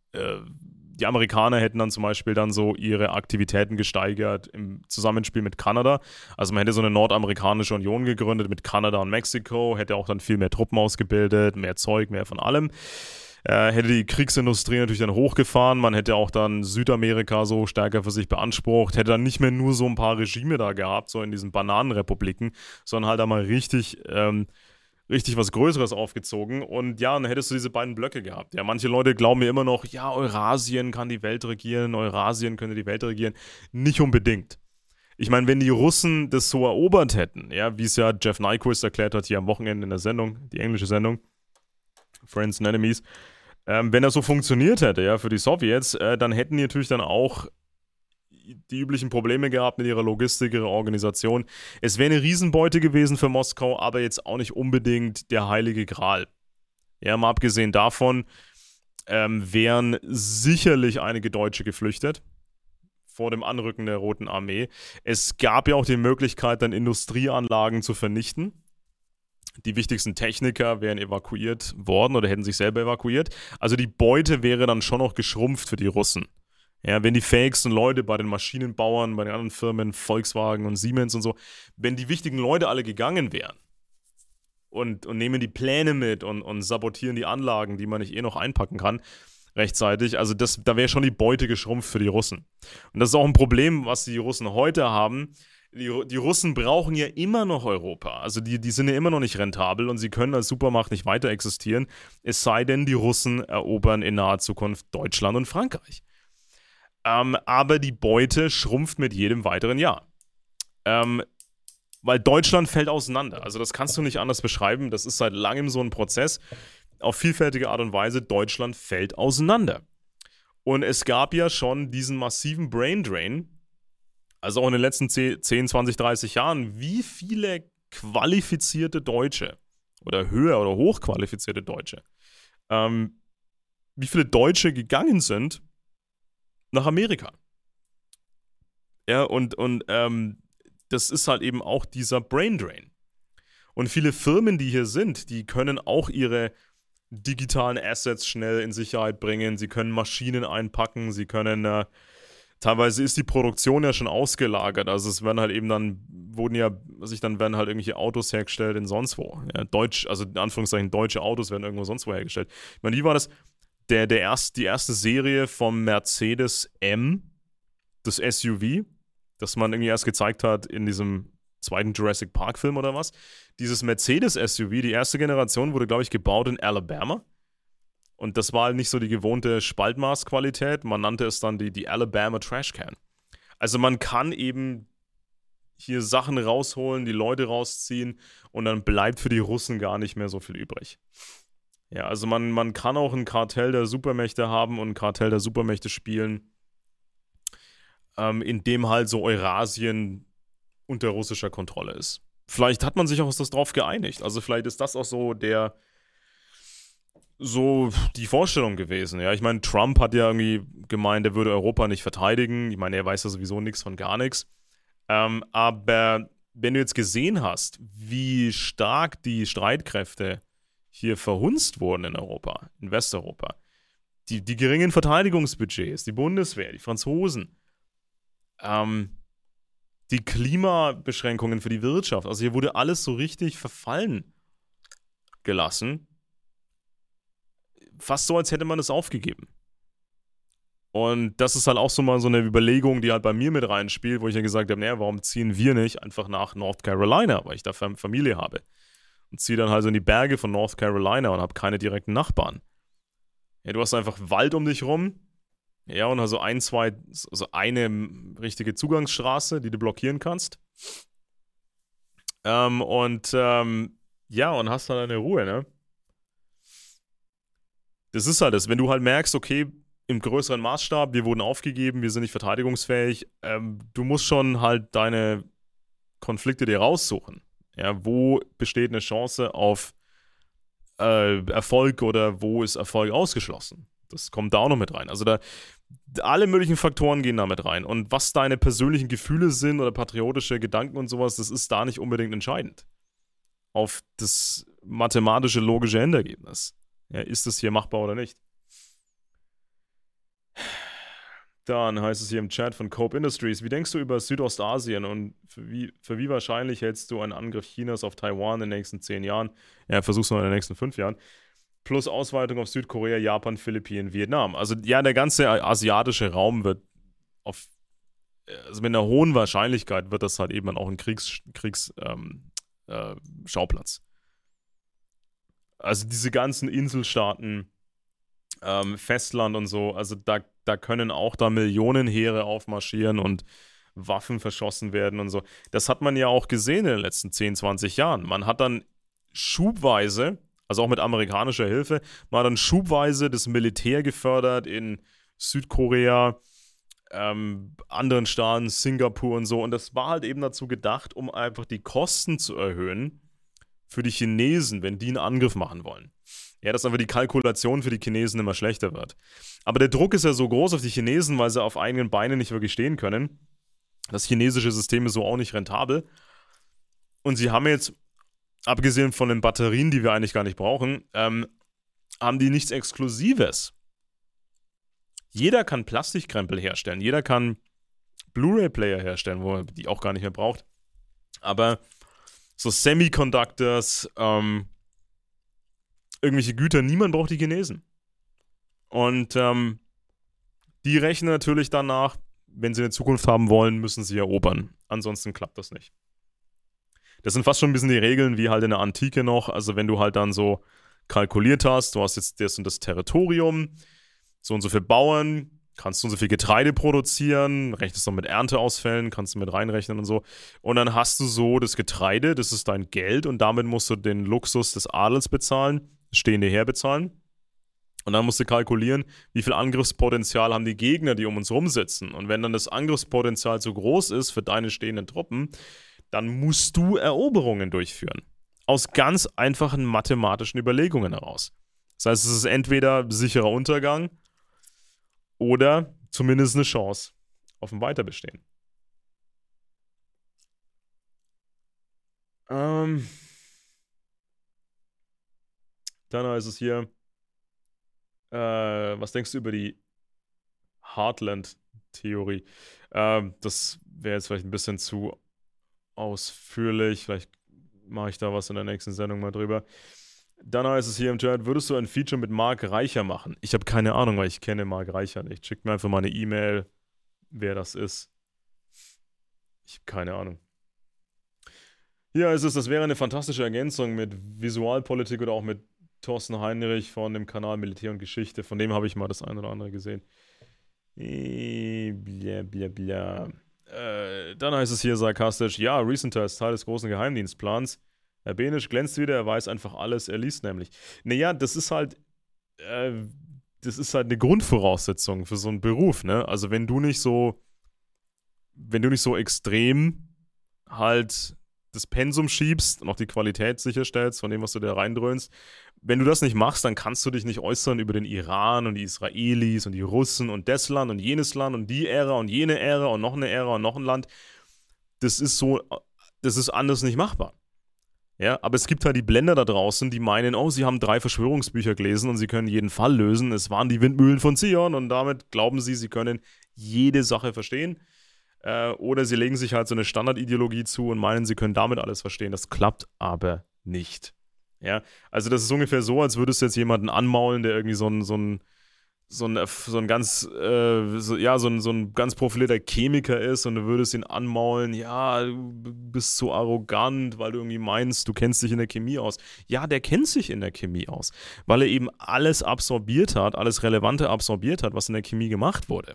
hätten dann zum Beispiel dann so ihre Aktivitäten gesteigert im Zusammenspiel mit Kanada. Also man hätte so eine nordamerikanische Union gegründet mit Kanada und Mexiko, hätte auch dann viel mehr Truppen ausgebildet, mehr Zeug, mehr von allem. Hätte die Kriegsindustrie natürlich dann hochgefahren, man hätte auch dann Südamerika so stärker für sich beansprucht, hätte dann nicht mehr nur so ein paar Regime da gehabt, so in diesen Bananenrepubliken, sondern halt einmal richtig was Größeres aufgezogen und ja, dann hättest du diese beiden Blöcke gehabt. Ja, manche Leute glauben mir immer noch, ja, Eurasien kann die Welt regieren, Eurasien könnte die Welt regieren. Nicht unbedingt. Ich meine, wenn die Russen das so erobert hätten, ja, wie es ja Jeff Nyquist erklärt hat hier am Wochenende in der Sendung, die englische Sendung, Friends and Enemies, wenn das so funktioniert hätte, ja, für die Sowjets, dann hätten die natürlich dann auch die üblichen Probleme gehabt mit ihrer Logistik, ihrer Organisation. Es wäre eine Riesenbeute gewesen für Moskau, aber jetzt auch nicht unbedingt der heilige Gral. Ja, mal abgesehen davon wären sicherlich einige Deutsche geflüchtet vor dem Anrücken der Roten Armee. Es gab ja auch die Möglichkeit, dann Industrieanlagen zu vernichten. Die wichtigsten Techniker wären evakuiert worden oder hätten sich selber evakuiert. Also die Beute wäre dann schon noch geschrumpft für die Russen. Ja, wenn die fähigsten Leute bei den Maschinenbauern, bei den anderen Firmen, Volkswagen und Siemens und so, wenn die wichtigen Leute alle gegangen wären und nehmen die Pläne mit und sabotieren die Anlagen, die man nicht noch einpacken kann, rechtzeitig, also da wäre schon die Beute geschrumpft für die Russen. Und das ist auch ein Problem, was die Russen heute haben. Die Russen brauchen ja immer noch Europa. Also die sind ja immer noch nicht rentabel und sie können als Supermacht nicht weiter existieren, es sei denn, die Russen erobern in naher Zukunft Deutschland und Frankreich. Aber die Beute schrumpft mit jedem weiteren Jahr. Weil Deutschland fällt auseinander. Also das kannst du nicht anders beschreiben. Das ist seit langem so ein Prozess. Auf vielfältige Art und Weise, Deutschland fällt auseinander. Und es gab ja schon diesen massiven Braindrain, also auch in den letzten 10, 20, 30 Jahren, wie viele qualifizierte Deutsche oder höher oder hochqualifizierte Deutsche, wie viele Deutsche gegangen sind nach Amerika. Ja, und das ist halt eben auch dieser Braindrain. Und viele Firmen, die hier sind, die können auch ihre digitalen Assets schnell in Sicherheit bringen. Sie können Maschinen einpacken, sie können, teilweise ist die Produktion ja schon ausgelagert. Also es werden halt eben dann, werden halt irgendwelche Autos hergestellt in sonst wo. Ja, also in Anführungszeichen deutsche Autos werden irgendwo sonst wo hergestellt. Ich meine, wie war das? Die erste Serie vom Mercedes M, das SUV, das man irgendwie erst gezeigt hat in diesem zweiten Jurassic Park Film oder was. Dieses Mercedes SUV, die erste Generation, wurde, glaube ich, gebaut in Alabama. Und das war halt nicht so die gewohnte Spaltmaßqualität. Man nannte es dann die Alabama Trash Can. Also man kann eben hier Sachen rausholen, die Leute rausziehen und dann bleibt für die Russen gar nicht mehr so viel übrig. Ja, also man kann auch ein Kartell der Supermächte haben und ein Kartell der Supermächte spielen, in dem halt so Eurasien unter russischer Kontrolle ist. Vielleicht hat man sich auch darauf geeinigt. Also vielleicht ist das auch so die Vorstellung gewesen. Ja, ich meine, Trump hat ja irgendwie gemeint, er würde Europa nicht verteidigen. Ich meine, er weiß ja sowieso nichts von gar nichts. Aber wenn du jetzt gesehen hast, wie stark die Streitkräfte hier verhunzt wurden in Europa, in Westeuropa, die geringen Verteidigungsbudgets, die Bundeswehr, die Franzosen, die Klimabeschränkungen für die Wirtschaft, also hier wurde alles so richtig verfallen gelassen. Fast so, als hätte man es aufgegeben. Und das ist halt auch so mal so eine Überlegung, die halt bei mir mit reinspielt, wo ich ja gesagt habe, naja, warum ziehen wir nicht einfach nach North Carolina, weil ich da Familie habe. Und ziehe dann halt so in die Berge von North Carolina und habe keine direkten Nachbarn. Ja, du hast einfach Wald um dich rum. Ja, und also eine richtige Zugangsstraße, die du blockieren kannst. Ja, und hast halt eine Ruhe, ne? Das ist halt das, wenn du halt merkst, okay, im größeren Maßstab, wir wurden aufgegeben, wir sind nicht verteidigungsfähig, du musst schon halt deine Konflikte dir raussuchen. Ja, wo besteht eine Chance auf Erfolg oder wo ist Erfolg ausgeschlossen? Das kommt da auch noch mit rein. Also alle möglichen Faktoren gehen da mit rein. Und was deine persönlichen Gefühle sind oder patriotische Gedanken und sowas, das ist da nicht unbedingt entscheidend. Auf das mathematische, logische Endergebnis. Ja, ist das hier machbar oder nicht? Dann heißt es hier im Chat von Cope Industries, wie denkst du über Südostasien und für wie wahrscheinlich hältst du einen Angriff Chinas auf Taiwan in den nächsten 10 Jahren? Ja, versuch's mal in den nächsten 5 Jahren. Plus Ausweitung auf Südkorea, Japan, Philippinen, Vietnam. Also ja, der ganze asiatische Raum wird also mit einer hohen Wahrscheinlichkeit wird das halt eben dann auch ein Schauplatz. Also diese ganzen Inselstaaten, Festland und so, also da können auch da Millionenheere aufmarschieren und Waffen verschossen werden und so. Das hat man ja auch gesehen in den letzten 10, 20 Jahren. Man hat dann schubweise, also auch mit amerikanischer Hilfe, man hat dann schubweise das Militär gefördert in Südkorea, anderen Staaten, Singapur und so. Und das war halt eben dazu gedacht, um einfach die Kosten zu erhöhen für die Chinesen, wenn die einen Angriff machen wollen. Ja, dass einfach die Kalkulation für die Chinesen immer schlechter wird. Aber der Druck ist ja so groß auf die Chinesen, weil sie auf eigenen Beinen nicht wirklich stehen können. Das chinesische System ist so auch nicht rentabel. Und sie haben jetzt, abgesehen von den Batterien, die wir eigentlich gar nicht brauchen, haben die nichts Exklusives. Jeder kann Plastikkrempel herstellen. Jeder kann Blu-ray-Player herstellen, wo er die auch gar nicht mehr braucht. Aber so Semiconductors, irgendwelche Güter, niemand braucht die Chinesen. Und die rechnen natürlich danach, wenn sie eine Zukunft haben wollen, müssen sie erobern. Ansonsten klappt das nicht. Das sind fast schon ein bisschen die Regeln wie halt in der Antike noch. Also wenn du halt dann so kalkuliert hast, du hast jetzt das und das Territorium, so und so viele Bauern, kannst du so viel Getreide produzieren, rechnest du mit Ernteausfällen, kannst du mit reinrechnen und so. Und dann hast du so das Getreide, das ist dein Geld und damit musst du den Luxus des Adels bezahlen, das stehende Heer bezahlen. Und dann musst du kalkulieren, wie viel Angriffspotenzial haben die Gegner, die um uns rumsitzen. Und wenn dann das Angriffspotenzial zu groß ist für deine stehenden Truppen, dann musst du Eroberungen durchführen. Aus ganz einfachen mathematischen Überlegungen heraus. Das heißt, es ist entweder sicherer Untergang oder zumindest eine Chance auf ein Weiterbestehen. Dann heißt es hier, was denkst du über die Heartland-Theorie? Das wäre jetzt vielleicht ein bisschen zu ausführlich. Vielleicht mache ich da was in der nächsten Sendung mal drüber. Dann heißt es hier im Chat, würdest du ein Feature mit Marc Reicher machen? Ich habe keine Ahnung, weil ich kenne Marc Reicher nicht. Schickt mir einfach mal eine E-Mail, wer das ist. Ich habe keine Ahnung. Hier ist es, das wäre eine fantastische Ergänzung mit Visualpolitik oder auch mit Thorsten Heinrich von dem Kanal Militär und Geschichte. Von dem habe ich mal das ein oder andere gesehen. Bla, bla, bla. Dann heißt es hier sarkastisch, ja, Recenter ist Teil des großen Geheimdienstplans. Herr Benisch glänzt wieder, er weiß einfach alles, er liest nämlich. Naja, äh, das ist halt eine Grundvoraussetzung für so einen Beruf, ne? Also wenn du nicht so extrem halt das Pensum schiebst und auch die Qualität sicherstellst von dem, was du da reindröhnst, wenn du das nicht machst, dann kannst du dich nicht äußern über den Iran und die Israelis und die Russen und das Land und jenes Land und die Ära und jene Ära und noch eine Ära und noch ein Land. Das ist so, das ist anders nicht machbar. Ja, aber es gibt halt die Blender da draußen, die meinen, oh, sie haben 3 Verschwörungsbücher gelesen und sie können jeden Fall lösen. Es waren die Windmühlen von Zion und damit glauben sie, sie können jede Sache verstehen. Oder sie legen sich halt so eine Standardideologie zu und meinen, sie können damit alles verstehen. Das klappt aber nicht. Ja, also das ist ungefähr so, als würdest du jetzt jemanden anmaulen, der irgendwie so ein ganz, so ein ganz profilierter Chemiker ist und du würdest ihn anmaulen, ja, du bist so arrogant, weil du irgendwie meinst, du kennst dich in der Chemie aus. Ja, der kennt sich in der Chemie aus, weil er eben alles absorbiert hat, alles Relevante absorbiert hat, was in der Chemie gemacht wurde.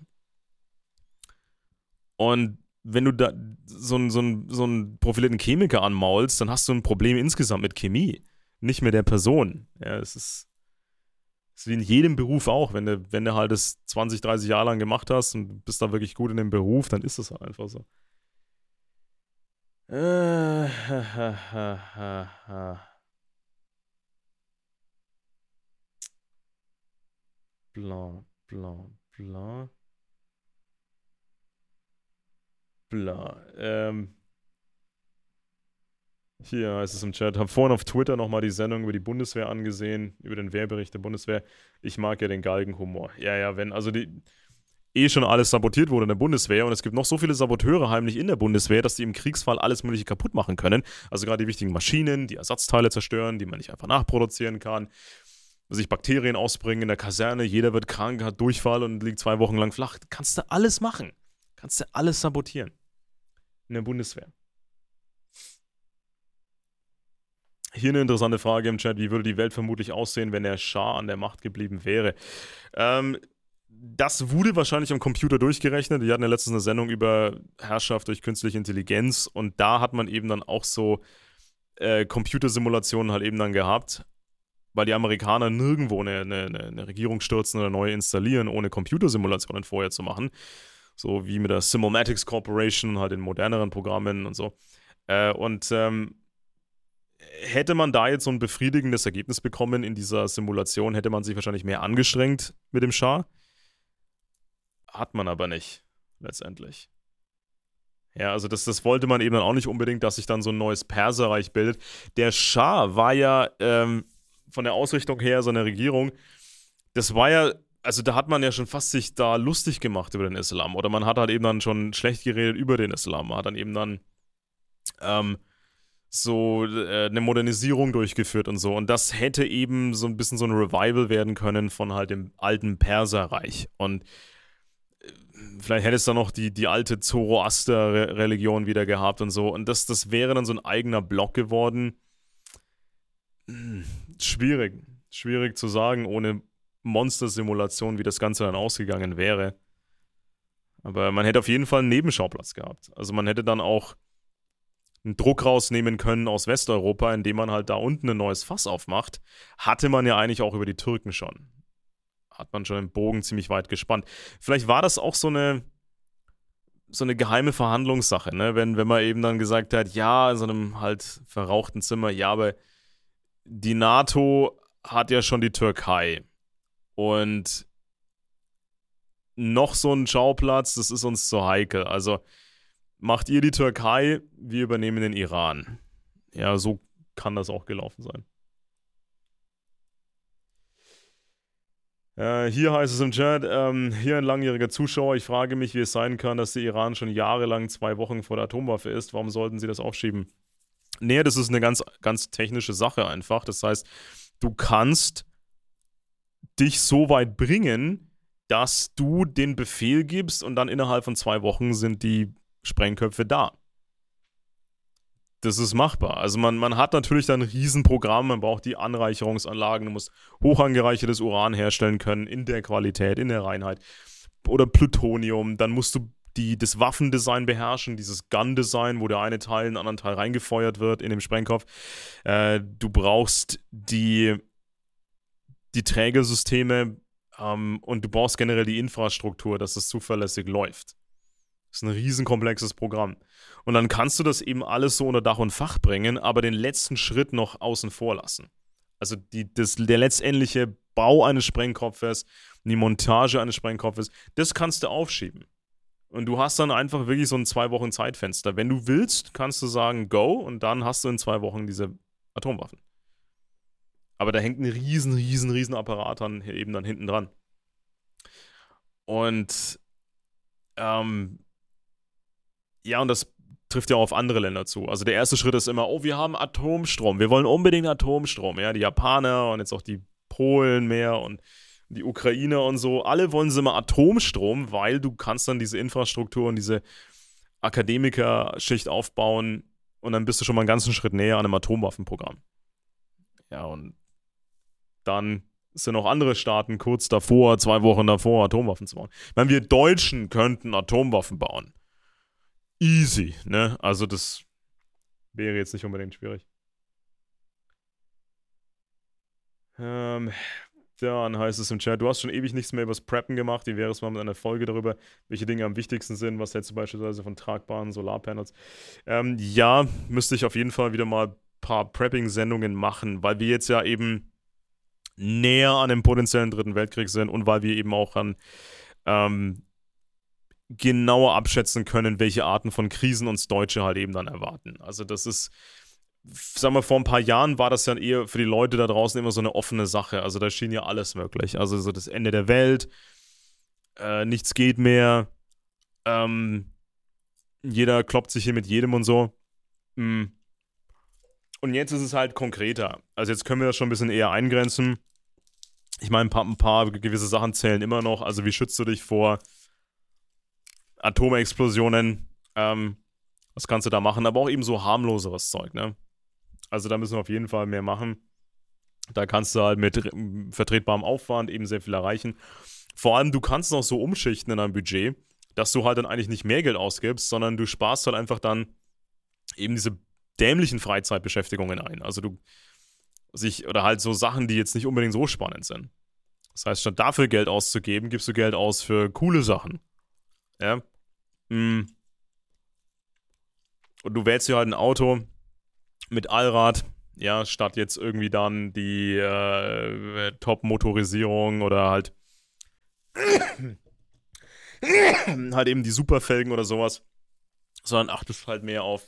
Und wenn du da so einen profilierten Chemiker anmaulst, dann hast du ein Problem insgesamt mit Chemie, nicht mit der Person. Ja, es ist wie in jedem Beruf auch. Wenn du halt das 20, 30 Jahre lang gemacht hast und bist da wirklich gut in dem Beruf, dann ist es halt einfach so. Bla, bla, bla, bla. Hier heißt es im Chat, habe vorhin auf Twitter nochmal die Sendung über die Bundeswehr angesehen, über den Wehrbericht der Bundeswehr. Ich mag ja den Galgenhumor. Ja, ja, wenn also die schon alles sabotiert wurde in der Bundeswehr und es gibt noch so viele Saboteure heimlich in der Bundeswehr, dass die im Kriegsfall alles Mögliche kaputt machen können. Also gerade die wichtigen Maschinen, die Ersatzteile zerstören, die man nicht einfach nachproduzieren kann, sich Bakterien ausbringen in der Kaserne, jeder wird krank, hat Durchfall und liegt 2 Wochen lang flach. Kannst du alles machen. Kannst du alles sabotieren in der Bundeswehr. Hier eine interessante Frage im Chat. Wie würde die Welt vermutlich aussehen, wenn der Schah an der Macht geblieben wäre? Das wurde wahrscheinlich am Computer durchgerechnet. Die hatten ja letztens eine Sendung über Herrschaft durch künstliche Intelligenz und da hat man eben dann auch so Computersimulationen halt eben dann gehabt, weil die Amerikaner nirgendwo eine Regierung stürzen oder neu installieren, ohne Computersimulationen vorher zu machen. So wie mit der Simulmatics Corporation, halt in moderneren Programmen und so. Und hätte man da jetzt so ein befriedigendes Ergebnis bekommen in dieser Simulation, hätte man sich wahrscheinlich mehr angestrengt mit dem Schah. Hat man aber nicht, letztendlich. Ja, also das wollte man eben dann auch nicht unbedingt, dass sich dann so ein neues Perserreich bildet. Der Schah war ja von der Ausrichtung her, seiner Regierung, das war ja, also da hat man ja schon fast sich da lustig gemacht über den Islam. Oder man hat halt eben dann schon schlecht geredet über den Islam. Man hat dann eben dann eine Modernisierung durchgeführt und so. Und das hätte eben so ein bisschen so ein Revival werden können von halt dem alten Perserreich. Und vielleicht hätte es dann noch die alte Zoroaster-Religion wieder gehabt und so. Und das wäre dann so ein eigener Block geworden. Schwierig. Schwierig zu sagen, ohne Monster-Simulation, wie das Ganze dann ausgegangen wäre. Aber man hätte auf jeden Fall einen Nebenschauplatz gehabt. Also man hätte dann auch einen Druck rausnehmen können aus Westeuropa, indem man halt da unten ein neues Fass aufmacht. Hatte man ja eigentlich auch über die Türken schon. Hat man schon den Bogen ziemlich weit gespannt. Vielleicht war das auch so eine geheime Verhandlungssache, ne? Wenn man eben dann gesagt hat, ja, in so einem halt verrauchten Zimmer, ja, aber die NATO hat ja schon die Türkei. Und noch so ein Schauplatz, das ist uns zu heikel. Also macht ihr die Türkei, wir übernehmen den Iran. Ja, so kann das auch gelaufen sein. Hier heißt es im Chat, hier ein langjähriger Zuschauer, ich frage mich, wie es sein kann, dass der Iran schon jahrelang 2 Wochen vor der Atomwaffe ist. Warum sollten sie das aufschieben? Nee, das ist eine ganz, ganz technische Sache einfach. Das heißt, du kannst dich so weit bringen, dass du den Befehl gibst und dann innerhalb von 2 Wochen sind die Sprengköpfe da. Das ist machbar. Also man hat natürlich dann ein Riesenprogramm, man braucht die Anreicherungsanlagen, du musst hoch angereichertes Uran herstellen können, in der Qualität, in der Reinheit. Oder Plutonium, dann musst du das Waffendesign beherrschen, dieses Gun-Design, wo der eine Teil in den anderen Teil reingefeuert wird in dem Sprengkopf. Du brauchst die Trägersysteme und du brauchst generell die Infrastruktur, dass es zuverlässig läuft. Das ist ein riesenkomplexes Programm. Und dann kannst du das eben alles so unter Dach und Fach bringen, aber den letzten Schritt noch außen vor lassen. Also der letztendliche Bau eines Sprengkopfes, die Montage eines Sprengkopfes, das kannst du aufschieben. Und du hast dann einfach wirklich so ein 2 Wochen Zeitfenster. Wenn du willst, kannst du sagen, go, und dann hast du in 2 Wochen diese Atomwaffen. Aber da hängt ein riesen Apparat dann eben dann hinten dran. Und ja, und das trifft ja auch auf andere Länder zu. Also der erste Schritt ist immer, oh, wir haben Atomstrom. Wir wollen unbedingt Atomstrom. Ja, die Japaner und jetzt auch die Polen mehr und die Ukrainer und so. Alle wollen sie immer Atomstrom, weil du kannst dann diese Infrastruktur und diese Akademikerschicht aufbauen und dann bist du schon mal einen ganzen Schritt näher an einem Atomwaffenprogramm. Ja, und dann sind auch andere Staaten kurz davor, 2 Wochen davor, Atomwaffen zu bauen. Ich meine, wir Deutschen könnten Atomwaffen bauen. Easy, ne? Also das wäre jetzt nicht unbedingt schwierig. Dann heißt es im Chat, du hast schon ewig nichts mehr übers Preppen gemacht. Wie wäre es mal mit einer Folge darüber, welche Dinge am wichtigsten sind, was hältst du beispielsweise von tragbaren Solarpanels? Ja, müsste ich auf jeden Fall wieder mal ein paar Prepping-Sendungen machen, weil wir jetzt ja eben näher an dem potenziellen Dritten Weltkrieg sind und weil wir eben auch an genauer abschätzen können, welche Arten von Krisen uns Deutsche halt eben dann erwarten. Also das ist, sagen wir, vor ein paar Jahren war das ja eher für die Leute da draußen immer so eine offene Sache. Also da schien ja alles möglich. Also so das Ende der Welt, nichts geht mehr, jeder kloppt sich hier mit jedem und so. Und jetzt ist es halt konkreter. Also jetzt können wir das schon ein bisschen eher eingrenzen. Ich meine, ein paar gewisse Sachen zählen immer noch. Also wie schützt du dich vor Atomexplosionen, was kannst du da machen, aber auch eben so harmloseres Zeug, ne? Also da müssen wir auf jeden Fall mehr machen. Da kannst du halt mit vertretbarem Aufwand eben sehr viel erreichen. Vor allem, du kannst es auch so umschichten in deinem Budget, dass du halt dann eigentlich nicht mehr Geld ausgibst, sondern du sparst halt einfach dann eben diese dämlichen Freizeitbeschäftigungen ein. Also oder halt so Sachen, die jetzt nicht unbedingt so spannend sind. Das heißt, statt dafür Geld auszugeben, gibst du Geld aus für coole Sachen. Ja. Und du wählst dir halt ein Auto mit Allrad, ja, statt jetzt irgendwie dann die Top-Motorisierung oder halt halt eben die Superfelgen oder sowas, sondern achtest halt mehr auf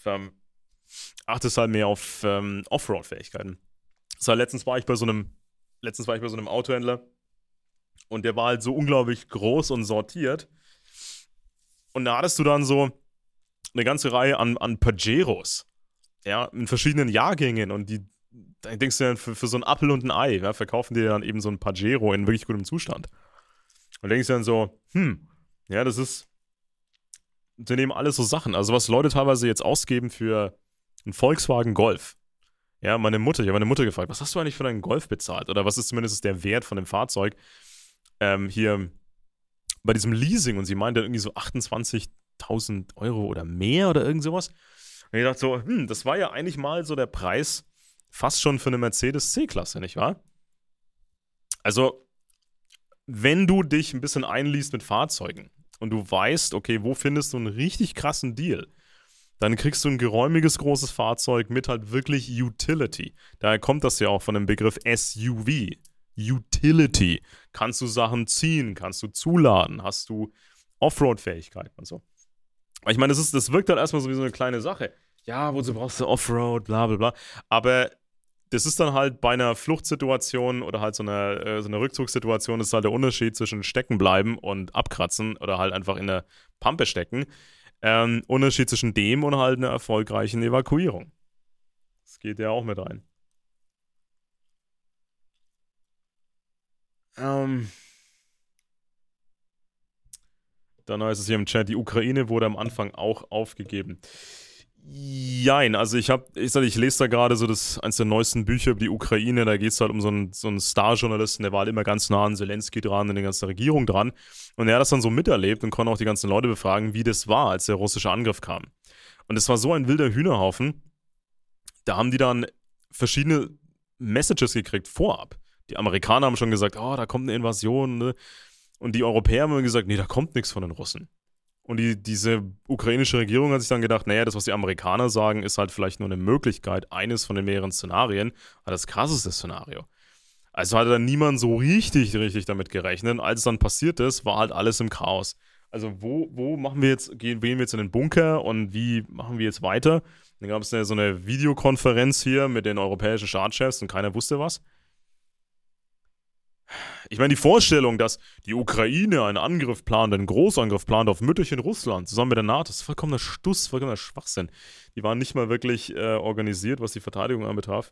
Offroad-Fähigkeiten. Das heißt, letztens war ich bei so einem Autohändler und der war halt so unglaublich groß und sortiert. Und da hattest du dann so eine ganze Reihe an Pajeros, ja, in verschiedenen Jahrgängen. Und da denkst du dann, für so ein Apfel und ein Ei, ja, verkaufen die dann eben so ein Pajero in wirklich gutem Zustand. Und denkst du dann so, ja, die nehmen alles so Sachen. Also was Leute teilweise jetzt ausgeben für einen Volkswagen Golf. Ja, ich habe meine Mutter gefragt, was hast du eigentlich für deinen Golf bezahlt? Oder was ist zumindest der Wert von dem Fahrzeug? Hier bei diesem Leasing, und sie meinte irgendwie so 28.000 Euro oder mehr oder irgend sowas. Und ich dachte so, das war ja eigentlich mal so der Preis fast schon für eine Mercedes C-Klasse, nicht wahr? Also, wenn du dich ein bisschen einliest mit Fahrzeugen und du weißt, okay, wo findest du einen richtig krassen Deal, dann kriegst du ein geräumiges, großes Fahrzeug mit halt wirklich Utility. Daher kommt das ja auch von dem Begriff SUV. Utility. Kannst du Sachen ziehen, kannst du zuladen, hast du Offroad-Fähigkeiten und so. Aber ich meine, das wirkt halt erstmal so wie so eine kleine Sache. Ja, wozu brauchst du Offroad, bla bla bla. Aber das ist dann halt bei einer Fluchtsituation oder halt so einer Rückzugssituation, ist halt der Unterschied zwischen stecken bleiben und abkratzen oder halt einfach in der Pampe stecken. Unterschied zwischen dem und halt einer erfolgreichen Evakuierung. Das geht ja auch mit rein. Dann heißt es hier im Chat, die Ukraine wurde am Anfang auch aufgegeben. Jein, also ich lese da gerade so eins der neuesten Bücher über die Ukraine, da geht es halt um so einen Star-Journalisten, der war halt immer ganz nah an Zelensky dran, an der ganzen Regierung dran. Und er hat das dann so miterlebt und konnte auch die ganzen Leute befragen, wie das war, als der russische Angriff kam. Und es war so ein wilder Hühnerhaufen, da haben die dann verschiedene Messages gekriegt vorab. Die Amerikaner haben schon gesagt, oh, da kommt eine Invasion, ne? Und die Europäer haben immer gesagt, nee, da kommt nichts von den Russen. Und diese ukrainische Regierung hat sich dann gedacht, naja, das, was die Amerikaner sagen, ist halt vielleicht nur eine Möglichkeit, eines von den mehreren Szenarien, aber das krasseste Szenario. Also hatte dann niemand so richtig damit gerechnet. Und als es dann passiert ist, war halt alles im Chaos. Also wo machen wir jetzt, gehen wir jetzt in den Bunker und wie machen wir jetzt weiter? Dann gab es so eine Videokonferenz hier mit den europäischen Staatschefs und keiner wusste was. Ich meine, die Vorstellung, dass die Ukraine einen Angriff plant, einen Großangriff plant auf Mütterchen Russland zusammen mit der NATO, das ist vollkommener Stuss, vollkommener Schwachsinn. Die waren nicht mal wirklich organisiert, was die Verteidigung anbetraf.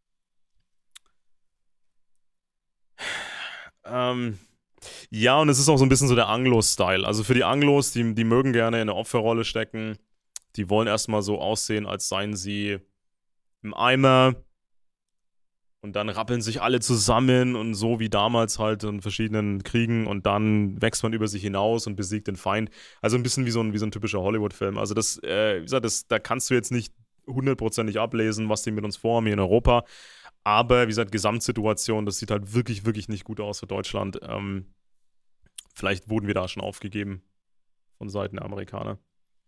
Ja, und es ist auch so ein bisschen so der Anglo-Style. Also für die Anglos, die mögen gerne in eine Opferrolle stecken. Die wollen erstmal so aussehen, als seien sie im Eimer. Und dann rappeln sich alle zusammen und so wie damals halt in verschiedenen Kriegen und dann wächst man über sich hinaus und besiegt den Feind. Also ein bisschen wie so ein typischer Hollywood-Film. Also das, wie gesagt, da kannst du jetzt nicht hundertprozentig ablesen, was die mit uns vorhaben hier in Europa. Aber wie gesagt, Gesamtsituation, das sieht halt wirklich nicht gut aus für Deutschland. Vielleicht wurden wir da schon aufgegeben von Seiten der Amerikaner.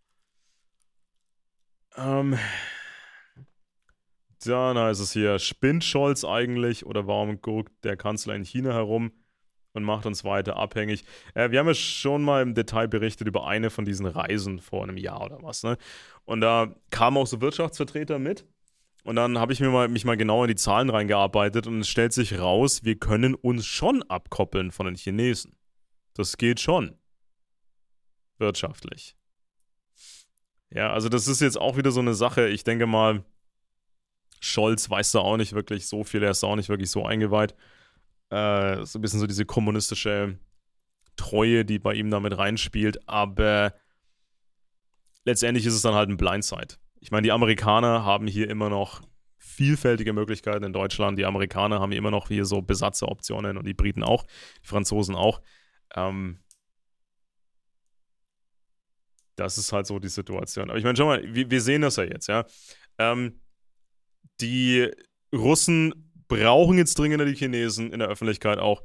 Dann heißt es hier, spinnt Scholz eigentlich oder warum guckt der Kanzler in China herum und macht uns weiter abhängig? Wir haben ja schon mal im Detail berichtet über eine von diesen Reisen vor einem Jahr oder was, ne? Und da kamen auch so Wirtschaftsvertreter mit und dann habe ich mich mal genau in die Zahlen reingearbeitet und es stellt sich raus, wir können uns schon abkoppeln von den Chinesen. Das geht schon. Wirtschaftlich. Ja, also das ist jetzt auch wieder so eine Sache, ich denke mal, Scholz weiß da auch nicht wirklich so viel, er ist da auch nicht wirklich so eingeweiht. So ein bisschen so diese kommunistische Treue, die bei ihm damit reinspielt, aber letztendlich ist es dann halt ein Blindside. Ich meine, die Amerikaner haben hier immer noch vielfältige Möglichkeiten in Deutschland. Die Amerikaner haben immer noch hier so Besatzeroptionen und die Briten auch, die Franzosen auch. Das ist halt so die Situation. Aber ich meine, schau mal, wir sehen das ja jetzt, ja. Die Russen brauchen jetzt dringender die Chinesen in der Öffentlichkeit auch.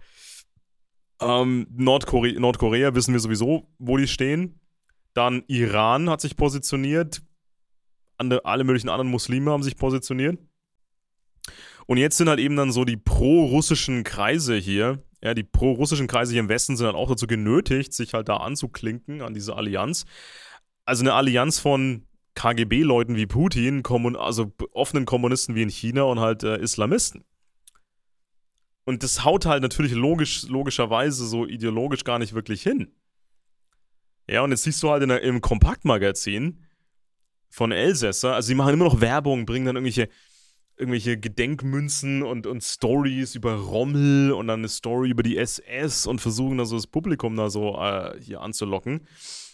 Nordkorea wissen wir sowieso, wo die stehen. Dann Iran hat sich positioniert. Alle möglichen anderen Muslime haben sich positioniert. Und jetzt sind halt eben dann so die pro-russischen Kreise hier, ja, die pro-russischen Kreise hier im Westen sind halt auch dazu genötigt, sich halt da anzuklinken an diese Allianz. Also eine Allianz von KGB-Leuten wie Putin, also offenen Kommunisten wie in China und halt Islamisten. Und das haut halt natürlich logischerweise so ideologisch gar nicht wirklich hin. Ja, und jetzt siehst du halt im Kompaktmagazin von Elsässer, also die machen immer noch Werbung, bringen dann irgendwelche Gedenkmünzen und Stories über Rommel und dann eine Story über die SS und versuchen da so das Publikum da so hier anzulocken.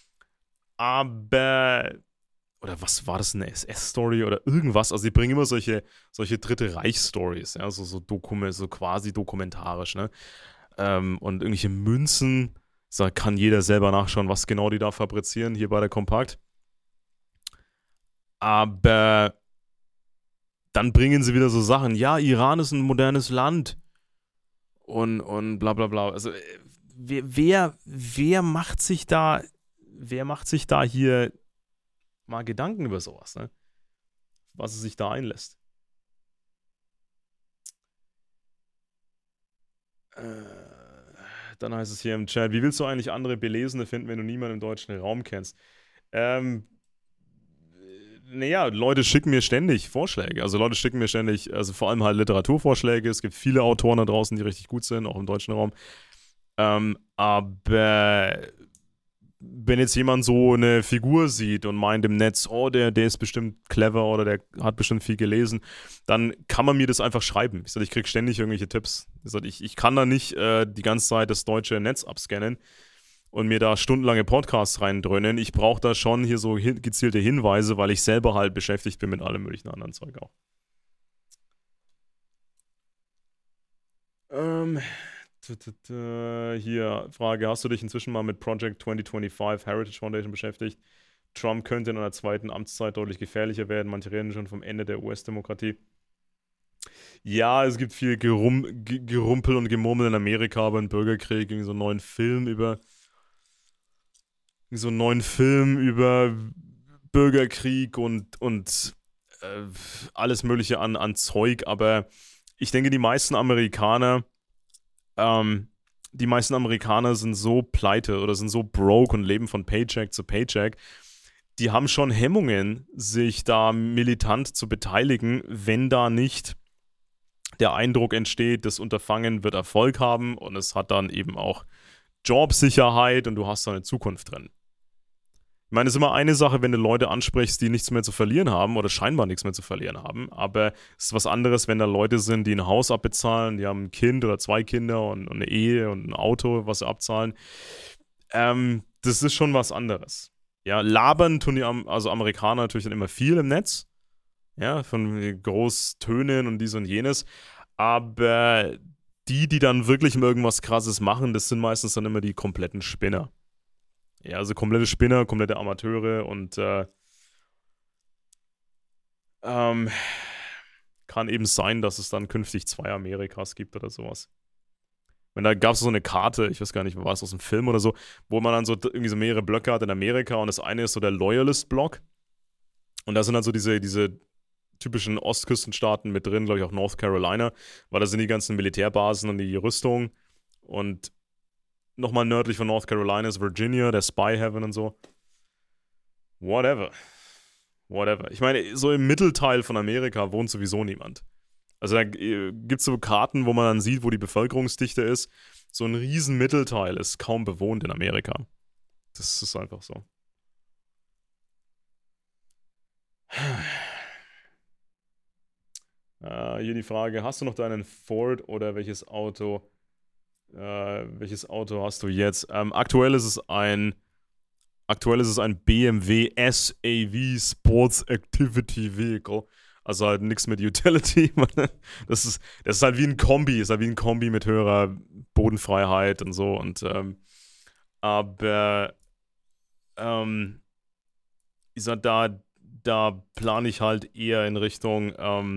Aber oder was war das, eine SS-Story oder irgendwas? Also die bringen immer solche Dritte Reich-Stories, ja, so quasi dokumentarisch, ne? Und irgendwelche Münzen, da kann jeder selber nachschauen, was genau die da fabrizieren, hier bei der Kompakt. Aber dann bringen sie wieder so Sachen, ja, Iran ist ein modernes Land und bla bla bla. Also wer macht sich da hier mal Gedanken über sowas, ne? Was es sich da einlässt. Dann heißt es hier im Chat, wie willst du eigentlich andere Belesene finden, wenn du niemanden im deutschen Raum kennst? Naja, Leute schicken mir ständig Vorschläge. Also Leute schicken mir ständig, also vor allem halt Literaturvorschläge. Es gibt viele Autoren da draußen, die richtig gut sind, auch im deutschen Raum. Aber wenn jetzt jemand so eine Figur sieht und meint im Netz, oh, der ist bestimmt clever oder der hat bestimmt viel gelesen, dann kann man mir das einfach schreiben. Ich kriege ständig irgendwelche Tipps. Ich kann da nicht die ganze Zeit das deutsche Netz abscannen. und mir da stundenlange Podcasts reindröhnen. Ich brauche da schon hier so gezielte Hinweise, weil ich selber halt beschäftigt bin mit allem möglichen anderen Zeug auch. Hier, Frage, hast du dich inzwischen mal mit Project 2025 Heritage Foundation beschäftigt? Trump könnte in einer zweiten Amtszeit deutlich gefährlicher werden. Manche reden schon vom Ende der US-Demokratie. Ja, es gibt viel Gerumpel und Gemurmel in Amerika, aber ein Bürgerkrieg, irgendwie so einen neuen Film über Bürgerkrieg und alles Mögliche an Zeug, aber ich denke, ähm, die meisten Amerikaner sind so pleite oder sind so broke und leben von Paycheck zu Paycheck. Die haben schon Hemmungen, sich da militant zu beteiligen, wenn da nicht der Eindruck entsteht, das Unterfangen wird Erfolg haben und es hat dann eben auch Jobsicherheit und du hast da eine Zukunft drin. Ich meine, es ist immer eine Sache, wenn du Leute ansprichst, die nichts mehr zu verlieren haben oder scheinbar nichts mehr zu verlieren haben, aber es ist was anderes, wenn da Leute sind, die ein Haus abbezahlen, die haben ein Kind oder 2 Kinder und eine Ehe und ein Auto, was sie abzahlen. Das ist schon was anderes. Ja, labern tun also Amerikaner natürlich dann immer viel im Netz, ja, von Großtönen und dies und jenes, aber die dann wirklich irgendwas Krasses machen, das sind meistens dann immer die kompletten Spinner. Ja, also komplette Spinner, komplette Amateure und kann eben sein, dass es dann künftig 2 Amerikas gibt oder sowas. Wenn da gab es so eine Karte, ich weiß gar nicht, war es aus einem Film oder so, wo man dann so irgendwie so mehrere Blöcke hat in Amerika und das eine ist so der Loyalist-Block und da sind dann so diese typischen Ostküstenstaaten mit drin, glaube ich auch North Carolina, weil da sind die ganzen Militärbasen und die Rüstung und nochmal nördlich von North Carolina ist Virginia, der Spy Heaven und so. Whatever. Ich meine, so im Mittelteil von Amerika wohnt sowieso niemand. Also da gibt es so Karten, wo man dann sieht, wo die Bevölkerungsdichte ist. So ein riesen Mittelteil ist kaum bewohnt in Amerika. Das ist einfach so. Hier die Frage, hast du noch deinen Ford oder welches Auto hast du jetzt? Aktuell ist es ein BMW SAV Sports Activity Vehicle. Also halt nichts mit Utility. Das ist halt wie ein Kombi. Ist halt wie ein Kombi mit höherer Bodenfreiheit und so. Aber ich sag, da plane ich halt eher in Richtung,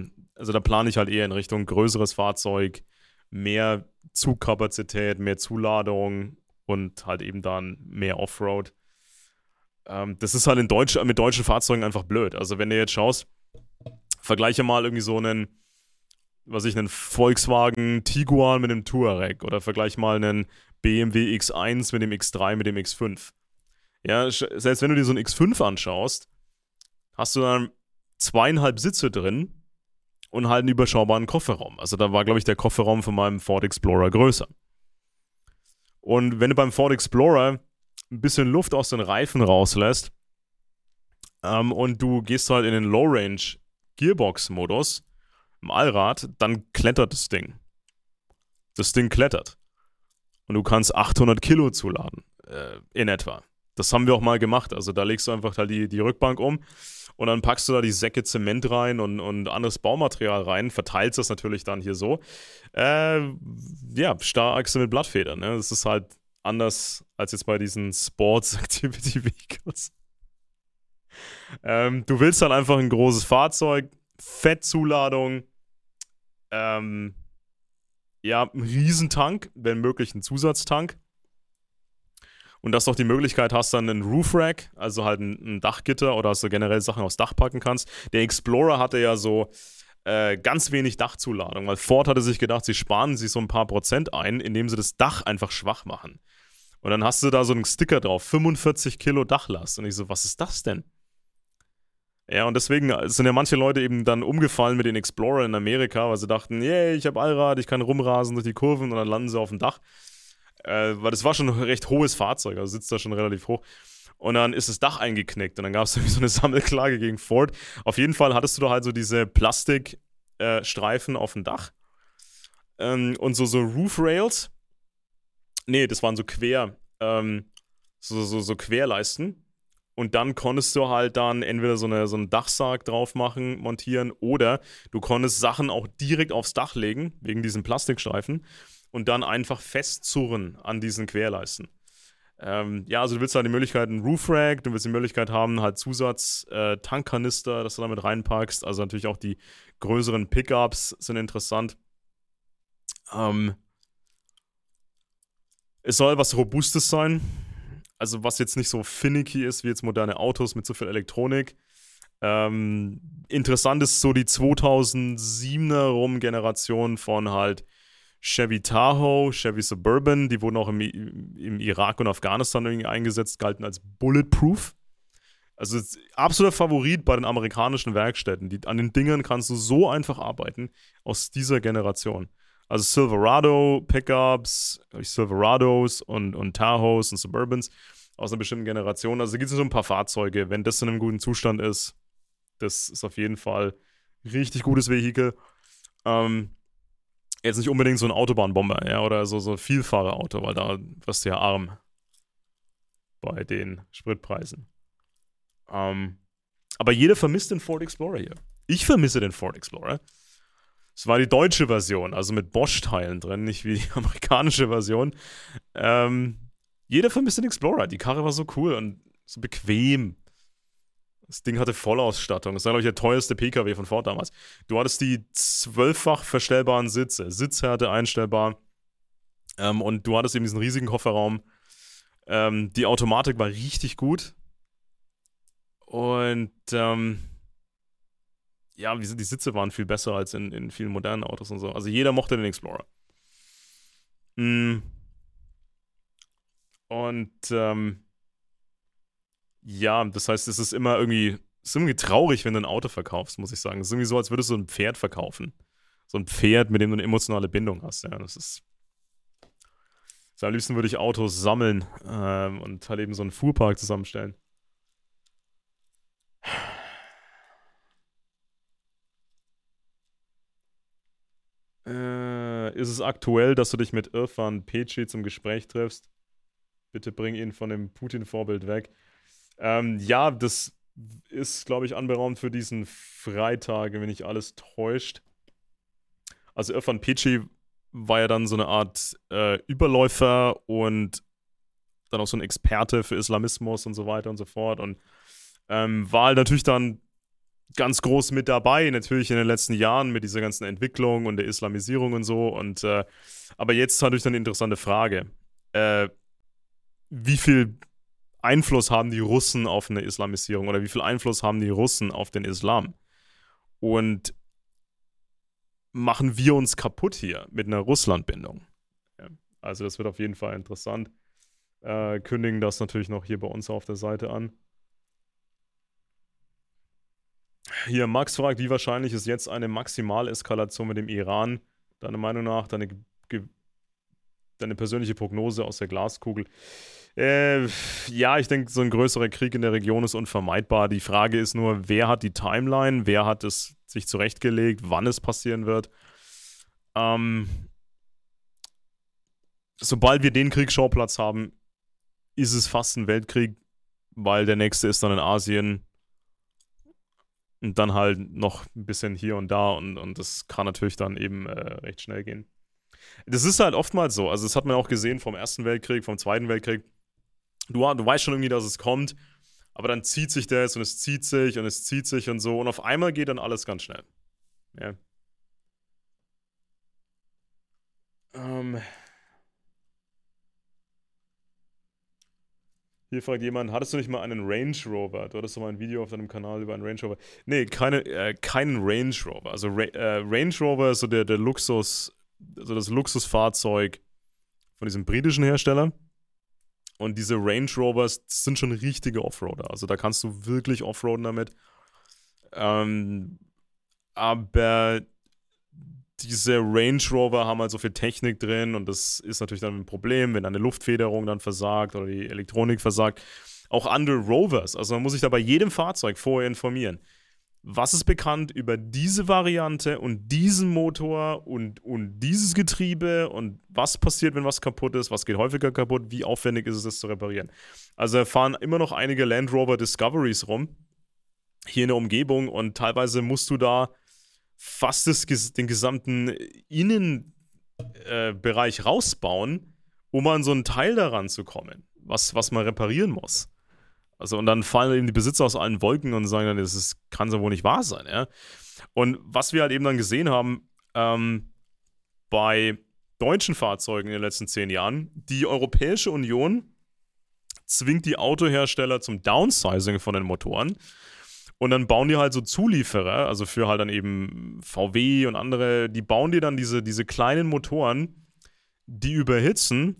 größeres Fahrzeug, mehr Zugkapazität, mehr Zuladung und halt eben dann mehr Offroad. Das ist halt mit deutschen Fahrzeugen einfach blöd. Also wenn du jetzt schaust, vergleiche mal irgendwie so einen Volkswagen Tiguan mit einem Touareg oder vergleiche mal einen BMW X1 mit dem X3 mit dem X5. Ja, selbst wenn du dir so einen X5 anschaust, hast du dann 2,5 Sitze drin und halt einen überschaubaren Kofferraum. Also da war, glaube ich, der Kofferraum von meinem Ford Explorer größer. Und wenn du beim Ford Explorer ein bisschen Luft aus den Reifen rauslässt und du gehst halt in den Low-Range Gearbox-Modus im Allrad, dann klettert das Ding. Das Ding klettert. Und du kannst 800 Kilo zuladen, in etwa. Das haben wir auch mal gemacht. Also da legst du einfach halt die Rückbank um und dann packst du da die Säcke Zement rein und anderes Baumaterial rein, verteilst das natürlich dann hier so. Starrachse mit Blattfedern. Ne? Das ist halt anders als jetzt bei diesen Sports Activity Vehicles. Du willst dann einfach ein großes Fahrzeug, Fettzuladung, ein Riesentank, wenn möglich ein Zusatztank. Und dass du auch die Möglichkeit hast, dann einen Roof Rack, also halt ein Dachgitter oder dass du generell Sachen aufs Dach packen kannst. Der Explorer hatte ja so ganz wenig Dachzuladung, weil Ford hatte sich gedacht, sie sparen sich so ein paar Prozent ein, indem sie das Dach einfach schwach machen. Und dann hast du da so einen Sticker drauf, 45 Kilo Dachlast. Und ich so, was ist das denn? Ja, und deswegen sind ja manche Leute eben dann umgefallen mit den Explorer in Amerika, weil sie dachten, yay, ich habe Allrad, ich kann rumrasen durch die Kurven und dann landen sie auf dem Dach. Weil das war schon ein recht hohes Fahrzeug, also sitzt da schon relativ hoch. Und dann ist das Dach eingeknickt und dann gab es irgendwie so eine Sammelklage gegen Ford. Auf jeden Fall hattest du da halt so diese Plastikstreifen auf dem Dach und so Roof Rails. Nee, das waren so so Querleisten. Und dann konntest du halt dann entweder so einen Dachsarg drauf machen, montieren, oder du konntest Sachen auch direkt aufs Dach legen, wegen diesen Plastikstreifen, und dann einfach festzurren an diesen Querleisten. Ja, also du willst halt die Möglichkeit, einen Roof Rack, du willst die Möglichkeit haben, halt Zusatz-Tankkanister, dass du damit reinpackst. Also natürlich auch die größeren Pickups sind interessant. Es soll was Robustes sein. Also was jetzt nicht so finicky ist wie jetzt moderne Autos mit so viel Elektronik. Interessant ist so die 2007er rum Generation von halt Chevy Tahoe, Chevy Suburban, die wurden auch im Irak und Afghanistan irgendwie eingesetzt, galten als bulletproof. Also absoluter Favorit bei den amerikanischen Werkstätten. An den Dingern kannst du so einfach arbeiten aus dieser Generation. Also Silverado, Pickups, Silverados und Tahoes und Suburbans aus einer bestimmten Generation. Also da gibt es so ein paar Fahrzeuge, wenn das in einem guten Zustand ist. Das ist auf jeden Fall ein richtig gutes Vehikel. Jetzt nicht unbedingt so ein Autobahnbomber, ja, oder so ein Vielfahrerauto, weil da wirst du ja arm bei den Spritpreisen. Aber jeder vermisst den Ford Explorer hier. Ich vermisse den Ford Explorer. Es war die deutsche Version, also mit Bosch-Teilen drin, nicht wie die amerikanische Version. Jeder vermisst den Explorer. Die Karre war so cool und so bequem. Das Ding hatte Vollausstattung. Das war, glaube ich, der teuerste PKW von Ford damals. Du hattest die 12-fach verstellbaren Sitze, Sitzhärte einstellbar. Und du hattest eben diesen riesigen Kofferraum. Die Automatik war richtig gut. Und ja, die Sitze waren viel besser als in vielen modernen Autos und so. Also jeder mochte den Explorer. Und ja, das heißt, es ist immer irgendwie traurig, wenn du ein Auto verkaufst, muss ich sagen. Es ist irgendwie so, als würdest du ein Pferd verkaufen. So ein Pferd, mit dem du eine emotionale Bindung hast. Ja, das ist. So, am liebsten würde ich Autos sammeln und halt eben so einen Fuhrpark zusammenstellen. Ist es aktuell, dass du dich mit Irfan Peci zum Gespräch triffst? Bitte bring ihn von dem Putin-Vorbild weg. Ja, das ist, glaube ich, anberaumt für diesen Freitag, wenn nicht alles täuscht. Also Irfan Peci war ja dann so eine Art Überläufer und dann auch so ein Experte für Islamismus und so weiter und so fort. Und war halt natürlich dann ganz groß mit dabei, natürlich in den letzten Jahren mit dieser ganzen Entwicklung und der Islamisierung und so. Und aber jetzt natürlich dann eine interessante Frage. Wie viel Einfluss haben die Russen auf eine Islamisierung oder wie viel Einfluss haben die Russen auf den Islam? Und machen wir uns kaputt hier mit einer Russland-Bindung? Ja, also das wird auf jeden Fall interessant. Kündigen das natürlich noch hier bei uns auf der Seite an. Hier, Max fragt, wie wahrscheinlich ist jetzt eine Maximaleskalation mit dem Iran? Deiner Meinung nach, deine persönliche Prognose aus der Glaskugel? Ja, ich denke, so ein größerer Krieg in der Region ist unvermeidbar. Die Frage ist nur, wer hat die Timeline? Wer hat es sich zurechtgelegt, wann es passieren wird? Sobald wir den Kriegsschauplatz haben, ist es fast ein Weltkrieg, weil der nächste ist dann in Asien und dann halt noch ein bisschen hier und da und das kann natürlich dann eben recht schnell gehen. Das ist halt oftmals so, also das hat man auch gesehen vom Ersten Weltkrieg, vom Zweiten Weltkrieg. Du weißt schon irgendwie, dass es kommt, aber dann zieht sich das und es zieht sich und es zieht sich und so und auf einmal geht dann alles ganz schnell. Ja. Hier fragt jemand, hattest du nicht mal einen Range Rover? Du hattest doch mal ein Video auf deinem Kanal über einen Range Rover. Nee, keinen Range Rover. Also Range Rover ist so der Luxus, also das Luxusfahrzeug von diesem britischen Hersteller. Und diese Range Rovers, das sind schon richtige Offroader. Also da kannst du wirklich offroaden damit. Aber diese Range Rover haben halt so viel Technik drin und das ist natürlich dann ein Problem, wenn eine Luftfederung dann versagt oder die Elektronik versagt. Auch andere Rovers, also man muss sich da bei jedem Fahrzeug vorher informieren. Was ist bekannt über diese Variante und diesen Motor und dieses Getriebe und was passiert, wenn was kaputt ist, was geht häufiger kaputt, wie aufwendig ist es, das zu reparieren. Also fahren immer noch einige Land Rover Discoveries rum, hier in der Umgebung, und teilweise musst du da fast den gesamten Innenbereich rausbauen, um an so einen Teil daran zu kommen, was man reparieren muss. Also, und dann fallen eben die Besitzer aus allen Wolken und sagen dann, kann so wohl nicht wahr sein, ja. Und was wir halt eben dann gesehen haben, bei deutschen Fahrzeugen in den letzten 10 Jahren, die Europäische Union zwingt die Autohersteller zum Downsizing von den Motoren. Und dann bauen die halt so Zulieferer, also für halt dann eben VW und andere, die bauen dir dann diese kleinen Motoren, die überhitzen,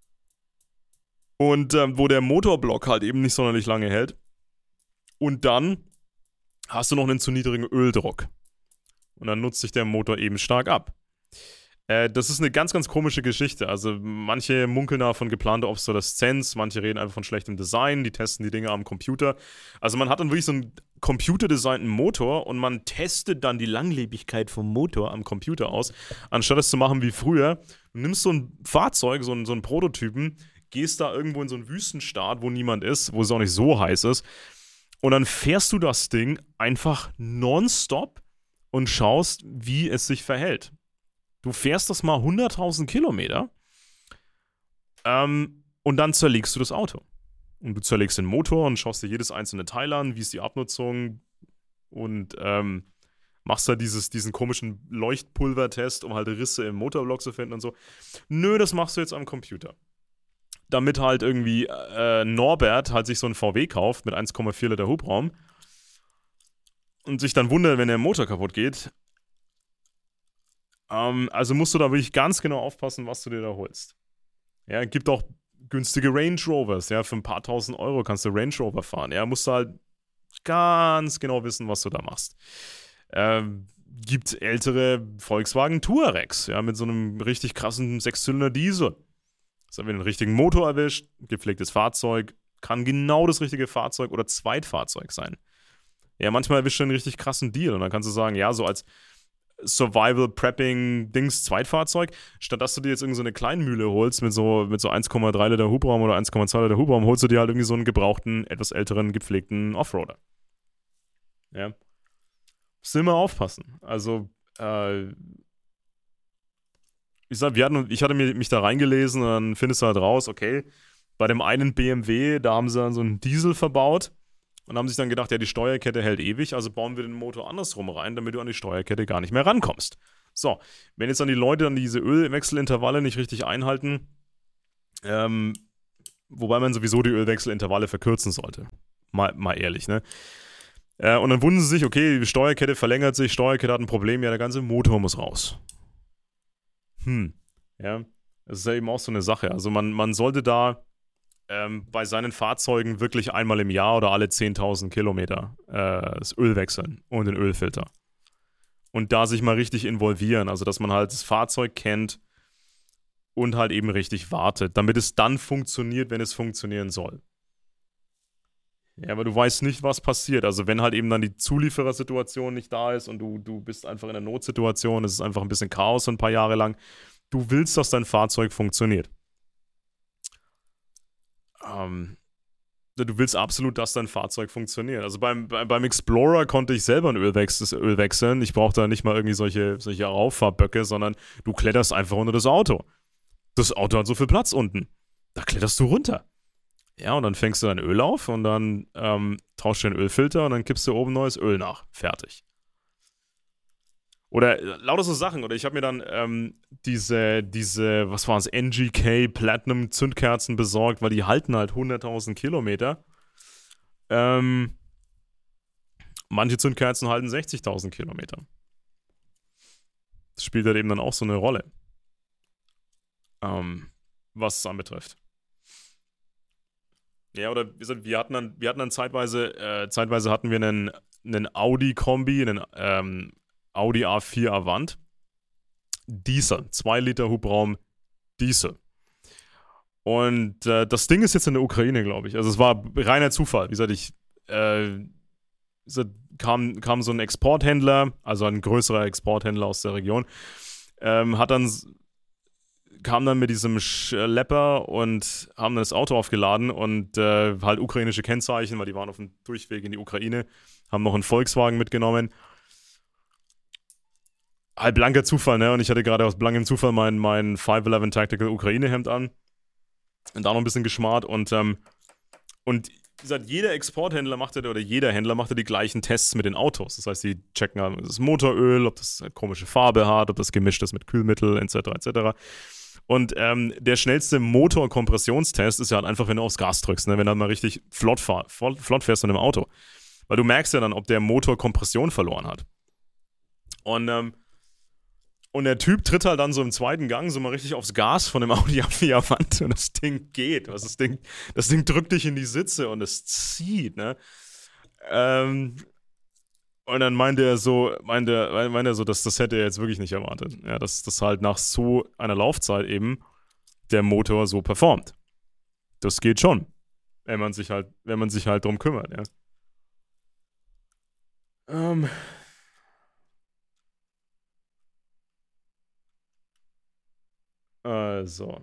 und wo der Motorblock halt eben nicht sonderlich lange hält. Und dann hast du noch einen zu niedrigen Öldruck. Und dann nutzt sich der Motor eben stark ab. Das ist eine ganz, ganz komische Geschichte. Also manche munkeln da von geplanter Obsoleszenz, manche reden einfach von schlechtem Design, die testen die Dinge am Computer. Also man hat dann wirklich so einen computerdesignten Motor und man testet dann die Langlebigkeit vom Motor am Computer aus, anstatt es zu machen wie früher. Du nimmst so ein Fahrzeug, so einen Prototypen, gehst da irgendwo in so einen Wüstenstaat, wo niemand ist, wo es auch nicht so heiß ist, und dann fährst du das Ding einfach nonstop und schaust, wie es sich verhält. Du fährst das mal 100.000 Kilometer und dann zerlegst du das Auto. Und du zerlegst den Motor und schaust dir jedes einzelne Teil an, wie ist die Abnutzung, und machst da diesen komischen Leuchtpulvertest, um halt Risse im Motorblock zu finden und so. Nö, das machst du jetzt am Computer. Damit halt irgendwie Norbert halt sich so einen VW kauft mit 1,4 Liter Hubraum und sich dann wundert, wenn der Motor kaputt geht. Also musst du da wirklich ganz genau aufpassen, was du dir da holst. Ja, gibt auch günstige Range Rovers, ja, für ein paar tausend Euro kannst du Range Rover fahren. Ja, musst du halt ganz genau wissen, was du da machst. Gibt ältere Volkswagen Touaregs, ja, mit so einem richtig krassen 6-Zylinder Diesel. Das haben wir den richtigen Motor erwischt, gepflegtes Fahrzeug, kann genau das richtige Fahrzeug oder Zweitfahrzeug sein. Ja, manchmal erwischt du einen richtig krassen Deal und dann kannst du sagen, ja, so als Survival-Prepping-Dings Zweitfahrzeug, statt dass du dir jetzt irgendwie so eine Kleinmühle holst mit so 1,3 Liter Hubraum oder 1,2 Liter Hubraum, holst du dir halt irgendwie so einen gebrauchten, etwas älteren, gepflegten Offroader. Ja. Musst du immer aufpassen. Also, ich hatte mich da reingelesen und dann findest du halt raus, okay, bei dem einen BMW, da haben sie dann so einen Diesel verbaut und haben sich dann gedacht, ja, die Steuerkette hält ewig, also bauen wir den Motor andersrum rein, damit du an die Steuerkette gar nicht mehr rankommst. So, wenn jetzt dann die Leute dann diese Ölwechselintervalle nicht richtig einhalten, wobei man sowieso die Ölwechselintervalle verkürzen sollte. Mal ehrlich, ne? Und dann wundern sie sich, okay, die Steuerkette verlängert sich, Steuerkette hat ein Problem, ja, der ganze Motor muss raus. Ja, das ist ja eben auch so eine Sache. Also man sollte da bei seinen Fahrzeugen wirklich einmal im Jahr oder alle 10.000 Kilometer das Öl wechseln und den Ölfilter. Und da sich mal richtig involvieren, also dass man halt das Fahrzeug kennt und halt eben richtig wartet, damit es dann funktioniert, wenn es funktionieren soll. Ja, aber du weißt nicht, was passiert. Also wenn halt eben dann die Zulieferersituation nicht da ist und du bist einfach in einer Notsituation, es ist einfach ein bisschen Chaos so ein paar Jahre lang, du willst, dass dein Fahrzeug funktioniert. Du willst absolut, dass dein Fahrzeug funktioniert. Also beim Explorer konnte ich selber das Öl wechseln. Ich brauchte da nicht mal irgendwie solche Rauffahrböcke, sondern du kletterst einfach unter das Auto. Das Auto hat so viel Platz unten. Da kletterst du runter. Ja, und dann fängst du dein Öl auf und dann tauschst du den Ölfilter und dann kippst du oben neues Öl nach. Fertig. Oder lauter so Sachen. Oder ich habe mir dann diese, was war es, NGK Platinum Zündkerzen besorgt, weil die halten halt 100.000 Kilometer. Manche Zündkerzen halten 60.000 Kilometer. Das spielt halt eben dann auch so eine Rolle. Was es anbetrifft. Ja, oder wie gesagt, wir hatten dann zeitweise hatten wir einen Audi-Kombi, einen Audi A4 Avant. Diesel, 2 Liter Hubraum, Diesel. Und das Ding ist jetzt in der Ukraine, glaube ich. Also es war reiner Zufall. Wie gesagt, kam so ein Exporthändler, also ein größerer Exporthändler aus der Region, kam dann mit diesem Schlepper und haben dann das Auto aufgeladen und halt ukrainische Kennzeichen, weil die waren auf dem Durchweg in die Ukraine, haben noch einen Volkswagen mitgenommen. Halt blanker Zufall, ne? Und ich hatte gerade aus blankem Zufall mein 511 Tactical Ukraine-Hemd an und da noch ein bisschen geschmarrt und wie gesagt, jeder Exporthändler oder jeder Händler machte die gleichen Tests mit den Autos. Das heißt, die checken halt das Motoröl, ob das eine komische Farbe hat, ob das gemischt ist mit Kühlmittel, etc., etc. Und der schnellste Motorkompressionstest ist ja halt einfach, wenn du aufs Gas drückst, ne? Wenn du halt mal richtig flott fährst in einem Auto. Weil du merkst ja dann, ob der Motor Kompression verloren hat. Und der Typ tritt halt dann so im zweiten Gang so mal richtig aufs Gas von dem Audi A4 und das Ding geht. Das Ding drückt dich in die Sitze und es zieht, ne? Und dann meinte er so, dass das hätte er jetzt wirklich nicht erwartet. Ja, dass das halt nach so einer Laufzeit eben der Motor so performt. Das geht schon, wenn man sich halt drum kümmert, ja. Also.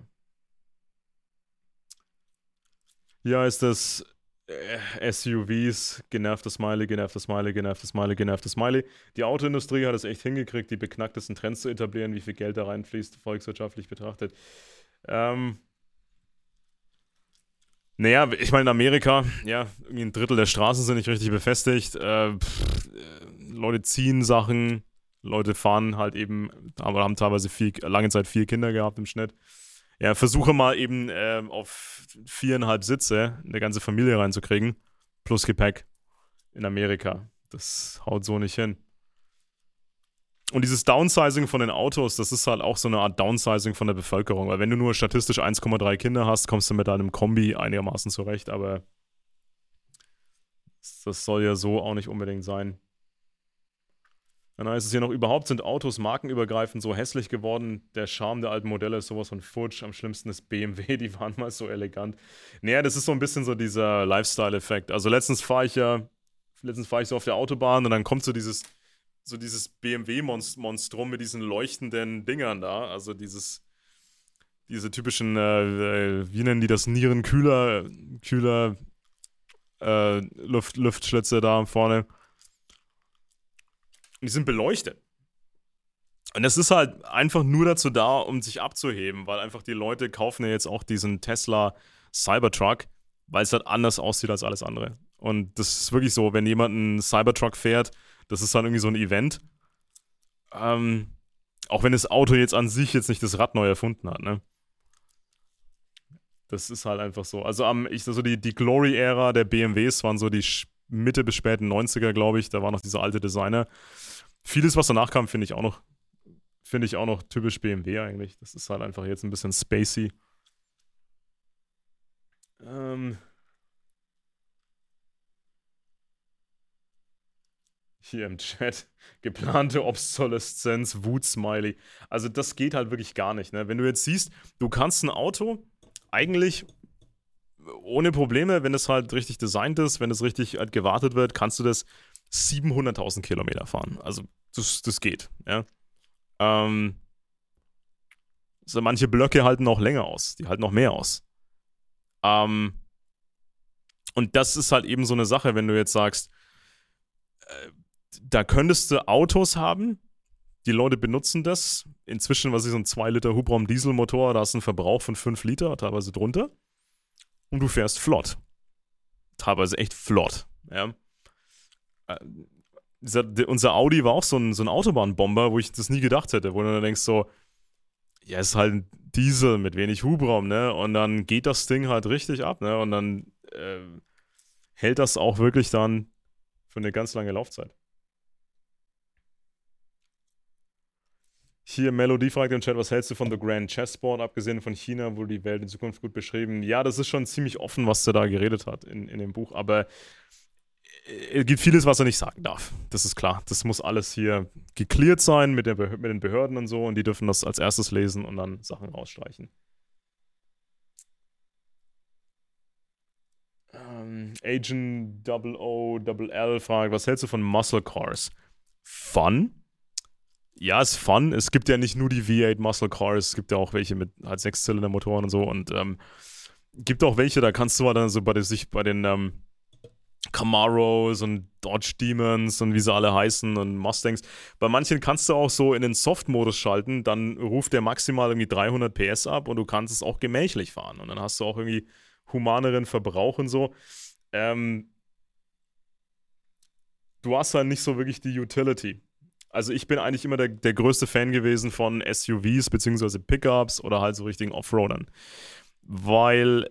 Hier ist das SUVs, genervtes Smiley, genervtes Smiley, genervtes Smiley, genervtes Smiley. Die Autoindustrie hat es echt hingekriegt, die beknacktesten Trends zu etablieren, wie viel Geld da reinfließt, volkswirtschaftlich betrachtet. Naja, ich meine, in Amerika, ja, irgendwie ein Drittel der Straßen sind nicht richtig befestigt. Leute ziehen Sachen, Leute fahren halt eben, aber haben teilweise lange Zeit 4 Kinder gehabt im Schnitt. Ja, versuche mal eben auf 4,5 Sitze eine ganze Familie reinzukriegen, plus Gepäck in Amerika. Das haut so nicht hin. Und dieses Downsizing von den Autos, das ist halt auch so eine Art Downsizing von der Bevölkerung, weil wenn du nur statistisch 1,3 Kinder hast, kommst du mit deinem Kombi einigermaßen zurecht, aber das soll ja so auch nicht unbedingt sein. Dann heißt es hier noch, überhaupt sind Autos markenübergreifend so hässlich geworden. Der Charme der alten Modelle ist sowas von futsch. Am schlimmsten ist BMW, die waren mal so elegant. Naja, das ist so ein bisschen so dieser Lifestyle-Effekt. Also letztens fahre ich so auf der Autobahn und dann kommt so dieses BMW-Monstrum mit diesen leuchtenden Dingern da. Also diese typischen, wie nennen die das, Nierenkühler, Luftschlitze da vorne. Die sind beleuchtet. Und das ist halt einfach nur dazu da, um sich abzuheben, weil einfach die Leute kaufen ja jetzt auch diesen Tesla Cybertruck, weil es halt anders aussieht als alles andere. Und das ist wirklich so, wenn jemand einen Cybertruck fährt, das ist dann irgendwie so ein Event. Auch wenn das Auto jetzt an sich jetzt nicht das Rad neu erfunden hat, ne? Das ist halt einfach so. Also die Glory-Ära der BMWs waren so die Mitte bis späten 90er, glaube ich. Da war noch dieser alte Designer. Vieles, was danach kam, finde ich auch noch typisch BMW eigentlich. Das ist halt einfach jetzt ein bisschen spacey. Hier im Chat. Geplante Obsoleszenz, Wut-Smiley. Also das geht halt wirklich gar nicht, ne? Wenn du jetzt siehst, du kannst ein Auto eigentlich ohne Probleme, wenn es halt richtig designt ist, wenn es richtig halt gewartet wird, kannst du das 700.000 Kilometer fahren. Also das geht, ja. So manche Blöcke halten auch länger aus, die halten noch mehr aus. Und das ist halt eben so eine Sache, wenn du jetzt sagst, da könntest du Autos haben, die Leute benutzen das. Inzwischen, was ist so ein 2 Liter Hubraum-Dieselmotor, da hast du einen Verbrauch von 5 Liter, teilweise drunter. Und du fährst flott. Teilweise echt flott, ja. Unser Audi war auch so ein Autobahnbomber, wo ich das nie gedacht hätte, wo du dann denkst so, ja, es ist halt ein Diesel mit wenig Hubraum, ne? Und dann geht das Ding halt richtig ab, ne? Und dann hält das auch wirklich dann für eine ganz lange Laufzeit. Hier, Melodie fragt im Chat, was hältst du von The Grand Chessboard, abgesehen von China, wurde die Welt in Zukunft gut beschrieben. Ja, das ist schon ziemlich offen, was er da geredet hat in dem Buch, aber es gibt vieles, was er nicht sagen darf. Das ist klar. Das muss alles hier geklärt sein mit den Behörden und so und die dürfen das als erstes lesen und dann Sachen rausstreichen. Agent OOLL fragt, was hältst du von Muscle Cars? Fun? Ja, ist fun. Es gibt ja nicht nur die V8 Muscle Cars, es gibt ja auch welche mit halt Sechszylinder-Motoren und so. Und gibt auch welche, da kannst du halt dann so bei den Camaros und Dodge Demons und wie sie alle heißen und Mustangs. Bei manchen kannst du auch so in den Soft-Modus schalten, dann ruft der maximal irgendwie 300 PS ab und du kannst es auch gemächlich fahren. Und dann hast du auch irgendwie humaneren Verbrauch und so. Du hast halt nicht so wirklich die Utility. Also ich bin eigentlich immer der größte Fan gewesen von SUVs beziehungsweise Pickups oder halt so richtigen Offroadern. Weil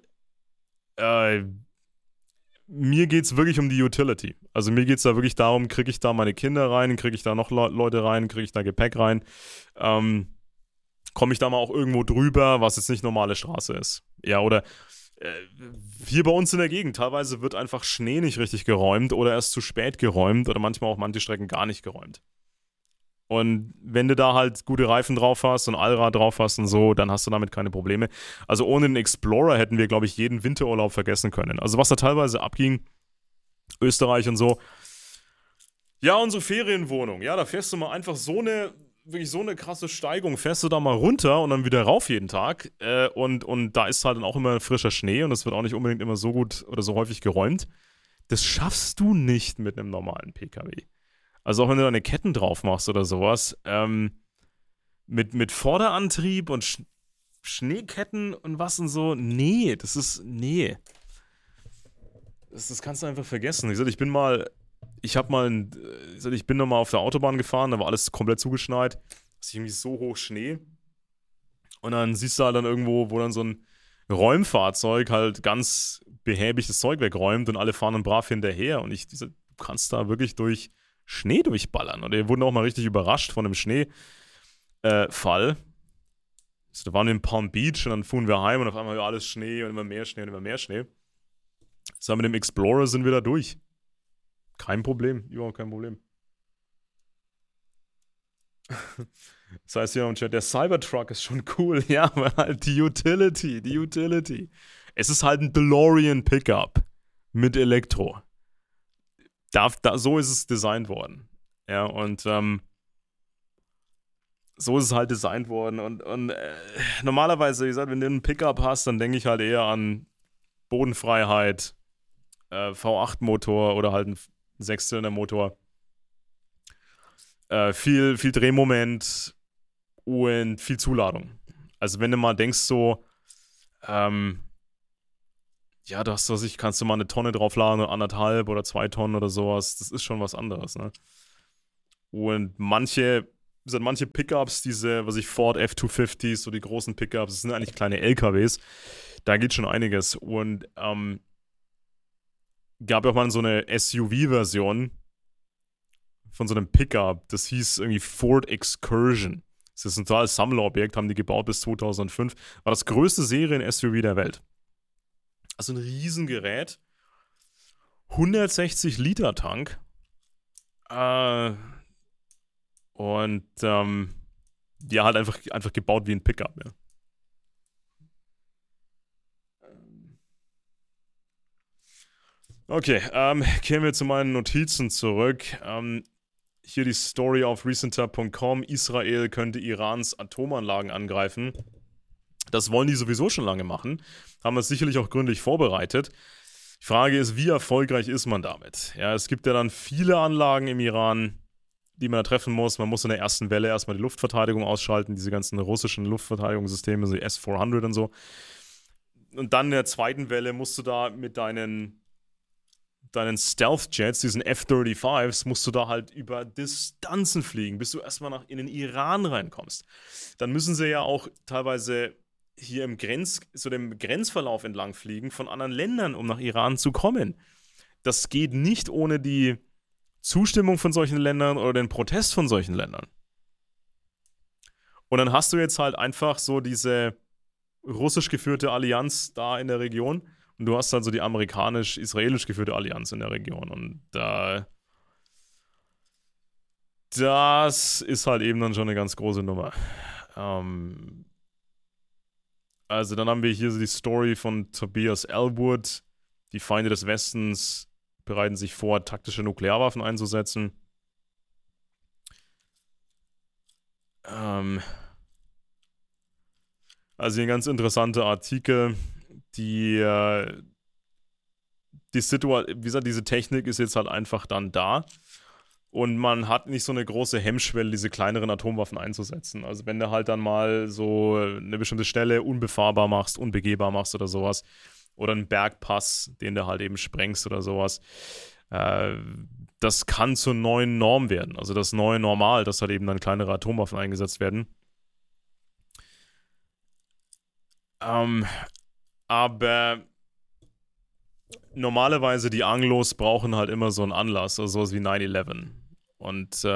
mir geht es wirklich um die Utility. Also mir geht es da wirklich darum, kriege ich da meine Kinder rein, kriege ich da noch Leute rein, kriege ich da Gepäck rein, komme ich da mal auch irgendwo drüber, was jetzt nicht normale Straße ist. Ja, oder hier bei uns in der Gegend, teilweise wird einfach Schnee nicht richtig geräumt oder erst zu spät geräumt oder manchmal auch manche Strecken gar nicht geräumt. Und wenn du da halt gute Reifen drauf hast und Allrad drauf hast und so, dann hast du damit keine Probleme. Also ohne den Explorer hätten wir, glaube ich, jeden Winterurlaub vergessen können. Also was da teilweise abging, Österreich und so. Ja, unsere Ferienwohnung. Ja, da fährst du mal einfach wirklich so eine krasse Steigung, fährst du da mal runter und dann wieder rauf jeden Tag. Und da ist halt dann auch immer frischer Schnee und das wird auch nicht unbedingt immer so gut oder so häufig geräumt. Das schaffst du nicht mit einem normalen PKW. Also auch wenn du da eine Ketten drauf machst oder sowas, mit Vorderantrieb und Schneeketten und was und so, nee. Das kannst du einfach vergessen. Ich bin noch mal auf der Autobahn gefahren, da war alles komplett zugeschneit. Es ist irgendwie so hoch Schnee. Und dann siehst du halt dann irgendwo, wo dann so ein Räumfahrzeug halt ganz behäbig das Zeug wegräumt und alle fahren dann brav hinterher. Und du kannst da wirklich durch Schnee durchballern. Und wir wurden auch mal richtig überrascht von einem Schneefall. Also, da waren wir in Palm Beach und dann fuhren wir heim und auf einmal war alles Schnee und immer mehr Schnee und immer mehr Schnee. So, mit dem Explorer sind wir da durch. Kein Problem, überhaupt kein Problem. Das heißt hier im Chat, der Cybertruck ist schon cool. Ja, aber halt die Utility. Es ist halt ein DeLorean Pickup mit Elektro. So ist es designt worden. Ja, und so ist es halt designt worden. Und normalerweise, wie gesagt, wenn du einen Pickup hast, dann denke ich halt eher an Bodenfreiheit, V8-Motor oder halt ein Sechszylinder-Motor. Viel Drehmoment und viel Zuladung. Also wenn du mal denkst so, ja, kannst du mal eine Tonne draufladen oder 1,5 oder 2 Tonnen oder sowas. Das ist schon was anderes, ne? Und manche Pickups, Ford F-250s, so die großen Pickups, das sind eigentlich kleine LKWs. Da geht schon einiges. Und gab ja auch mal so eine SUV-Version von so einem Pickup. Das hieß irgendwie Ford Excursion. Das ist ein totales Sammlerobjekt, haben die gebaut bis 2005. War das größte Serien-SUV der Welt. Also ein Riesengerät. 160 Liter Tank. Und ja, halt einfach gebaut wie ein Pickup, ja. Okay, kehren wir zu meinen Notizen zurück. Hier die Story auf recenter.com. Israel könnte Irans Atomanlagen angreifen. Das wollen die sowieso schon lange machen. Haben es sicherlich auch gründlich vorbereitet. Die Frage ist, wie erfolgreich ist man damit? Ja, es gibt ja dann viele Anlagen im Iran, die man da treffen muss. Man muss in der ersten Welle erstmal die Luftverteidigung ausschalten, diese ganzen russischen Luftverteidigungssysteme, so die S-400 und so. Und dann in der zweiten Welle musst du da mit deinen Stealth-Jets, diesen F-35s, musst du da halt über Distanzen fliegen, bis du erstmal in den Iran reinkommst. Dann müssen sie ja auch teilweise hier dem Grenzverlauf entlang fliegen von anderen Ländern, um nach Iran zu kommen. Das geht nicht ohne die Zustimmung von solchen Ländern oder den Protest von solchen Ländern. Und dann hast du jetzt halt einfach so diese russisch geführte Allianz da in der Region und du hast halt so die amerikanisch-israelisch geführte Allianz in der Region. Und das ist halt eben dann schon eine ganz große Nummer. Also dann haben wir hier so die Story von Tobias Elwood. Die Feinde des Westens bereiten sich vor, taktische Nuklearwaffen einzusetzen. Also ein ganz interessanter Artikel. Wie gesagt, diese Technik ist jetzt halt einfach dann da. Und man hat nicht so eine große Hemmschwelle, diese kleineren Atomwaffen einzusetzen. Also wenn du halt dann mal so eine bestimmte Stelle unbefahrbar machst, unbegehbar machst oder sowas, oder einen Bergpass, den du halt eben sprengst oder sowas, das kann zur neuen Norm werden. Also das neue Normal, dass halt eben dann kleinere Atomwaffen eingesetzt werden. Aber normalerweise die Anglos brauchen halt immer so einen Anlass, also sowas wie 9/11. Und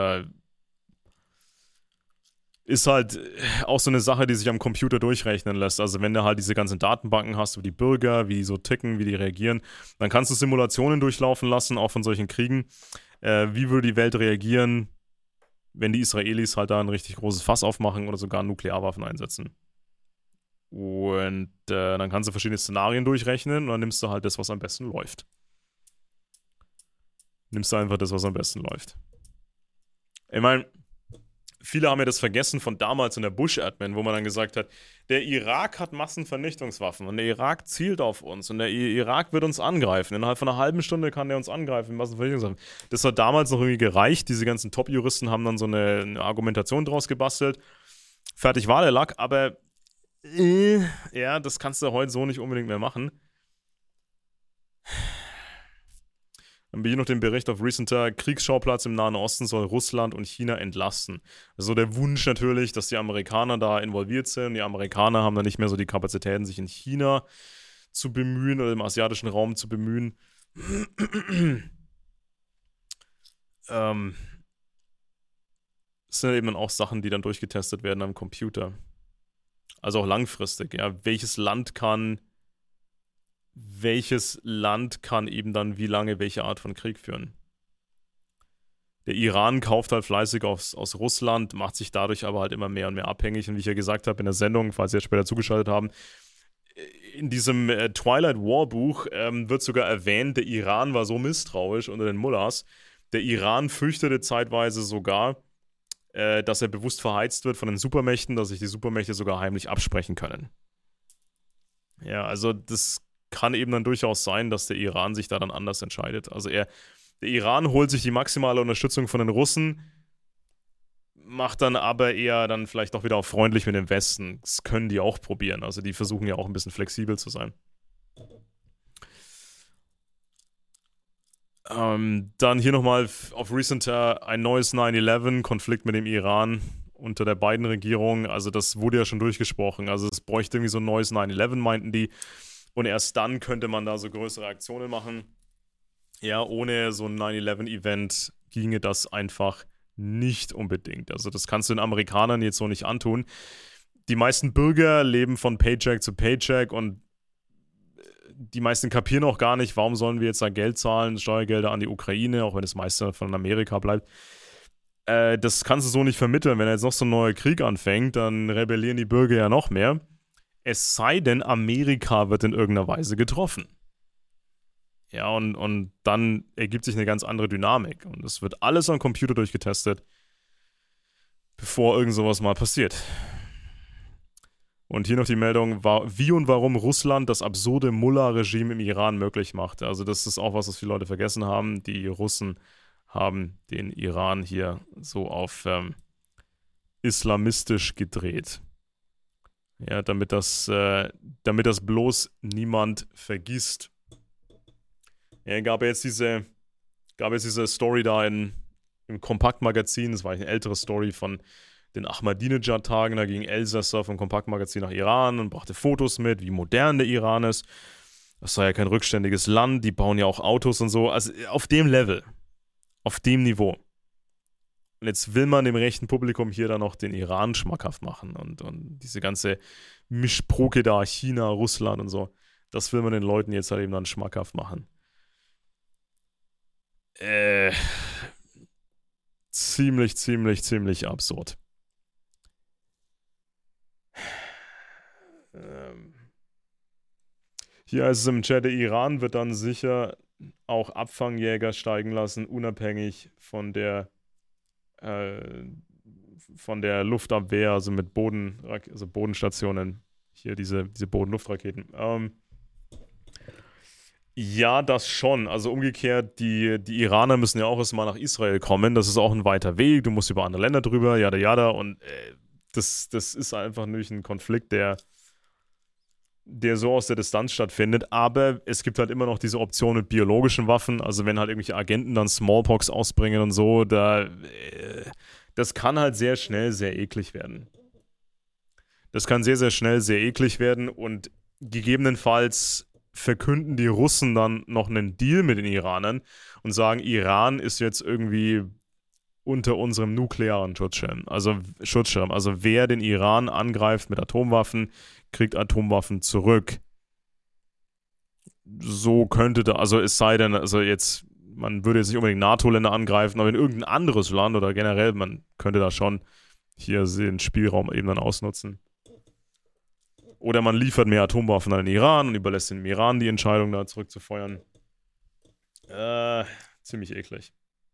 ist halt auch so eine Sache, die sich am Computer durchrechnen lässt. Also wenn du halt diese ganzen Datenbanken hast über die Bürger, wie die so ticken, wie die reagieren, dann kannst du Simulationen durchlaufen lassen, auch von solchen Kriegen. Wie würde die Welt reagieren, wenn die Israelis halt da ein richtig großes Fass aufmachen oder sogar Nuklearwaffen einsetzen? Und dann kannst du verschiedene Szenarien durchrechnen und dann nimmst du halt das, was am besten läuft. Nimmst du einfach das, was am besten läuft. Ich meine, viele haben ja das vergessen von damals in der Bush-Admin, wo man dann gesagt hat, der Irak hat Massenvernichtungswaffen und der Irak zielt auf uns und der Irak wird uns angreifen. Innerhalb von einer halben Stunde kann der uns angreifen mit Massenvernichtungswaffen. Das hat damals noch irgendwie gereicht. Diese ganzen Top-Juristen haben dann so eine Argumentation draus gebastelt. Fertig war der Lack, aber ja, das kannst du heute so nicht unbedingt mehr machen. Dann haben wir hier noch den Bericht auf Recenter: Kriegsschauplatz im Nahen Osten soll Russland und China entlasten. Also der Wunsch natürlich, dass die Amerikaner da involviert sind. Die Amerikaner haben dann nicht mehr so die Kapazitäten, sich in China zu bemühen oder im asiatischen Raum zu bemühen. Das sind eben dann auch Sachen, die dann durchgetestet werden am Computer. Also auch langfristig, ja. Welches Land kann eben dann wie lange welche Art von Krieg führen? Der Iran kauft halt fleißig aus Russland, macht sich dadurch aber halt immer mehr und mehr abhängig. Und wie ich ja gesagt habe in der Sendung, falls Sie jetzt später zugeschaltet haben, in diesem Twilight War Buch wird sogar erwähnt, der Iran war so misstrauisch unter den Mullahs. Der Iran fürchtete zeitweise sogar, dass er bewusst verheizt wird von den Supermächten, dass sich die Supermächte sogar heimlich absprechen können. Ja, also das kann eben dann durchaus sein, dass der Iran sich da dann anders entscheidet. Also der Iran holt sich die maximale Unterstützung von den Russen, macht dann aber eher dann vielleicht auch wieder auch freundlich mit dem Westen. Das können die auch probieren. Also die versuchen ja auch ein bisschen flexibel zu sein. Dann hier nochmal auf Recenter ein neues 9/11, Konflikt mit dem Iran unter der Biden-Regierung. Also das wurde ja schon durchgesprochen. Also es bräuchte irgendwie so ein neues 9/11, meinten die. Und erst dann könnte man da so größere Aktionen machen. Ja, ohne so ein 9/11-Event ginge das einfach nicht unbedingt. Also das kannst du den Amerikanern jetzt so nicht antun. Die meisten Bürger leben von Paycheck zu Paycheck und die meisten kapieren auch gar nicht, warum sollen wir jetzt da Geld zahlen, Steuergelder an die Ukraine, auch wenn das meiste von Amerika bleibt. Das kannst du so nicht vermitteln. Wenn jetzt noch so ein neuer Krieg anfängt, dann rebellieren die Bürger ja noch mehr. Es sei denn, Amerika wird in irgendeiner Weise getroffen. Ja, und dann ergibt sich eine ganz andere Dynamik. Und es wird alles am Computer durchgetestet, bevor irgend sowas mal passiert. Und hier noch die Meldung, wie und warum Russland das absurde Mullah-Regime im Iran möglich macht. Also das ist auch was viele Leute vergessen haben. Die Russen haben den Iran hier so auf islamistisch gedreht. Ja, damit das bloß niemand vergisst. Ja, gab jetzt diese Story da im Kompaktmagazin. Das war eine ältere Story von den Ahmadinejad-Tagen. Da ging Elsässer vom Kompaktmagazin nach Iran und brachte Fotos mit, wie modern der Iran ist. Das sei ja kein rückständiges Land. Die bauen ja auch Autos und so. Also auf dem Level. Auf dem Niveau. Und jetzt will man dem rechten Publikum hier dann noch den Iran schmackhaft machen. Und diese ganze Mischpoke da, China, Russland und so. Das will man den Leuten jetzt halt eben dann schmackhaft machen. Ziemlich absurd. Hier ist es im Chat, der Iran wird dann sicher auch Abfangjäger steigen lassen, unabhängig äh, von der Luftabwehr, also mit also Bodenstationen. Hier diese Bodenluftraketen. Ja, das schon. Also umgekehrt, die Iraner müssen ja auch erstmal nach Israel kommen. Das ist auch ein weiter Weg. Du musst über andere Länder drüber, yada yada. Und das ist einfach nicht ein Konflikt, der so aus der Distanz stattfindet. Aber es gibt halt immer noch diese Option mit biologischen Waffen. Also wenn halt irgendwelche Agenten dann Smallpox ausbringen und so, das kann halt sehr schnell sehr eklig werden. Das kann sehr, sehr schnell sehr eklig werden und gegebenenfalls verkünden die Russen dann noch einen Deal mit den Iranern und sagen, Iran ist jetzt irgendwie unter unserem nuklearen Schutzschirm. Also wer den Iran angreift mit Atomwaffen, kriegt Atomwaffen zurück. So könnte da, also es sei denn, also jetzt, man würde jetzt nicht unbedingt NATO-Länder angreifen, aber in irgendein anderes Land oder generell, man könnte da schon hier den Spielraum eben dann ausnutzen. Oder man liefert mehr Atomwaffen an den Iran und überlässt dem Iran die Entscheidung, da zurückzufeuern. Ziemlich eklig.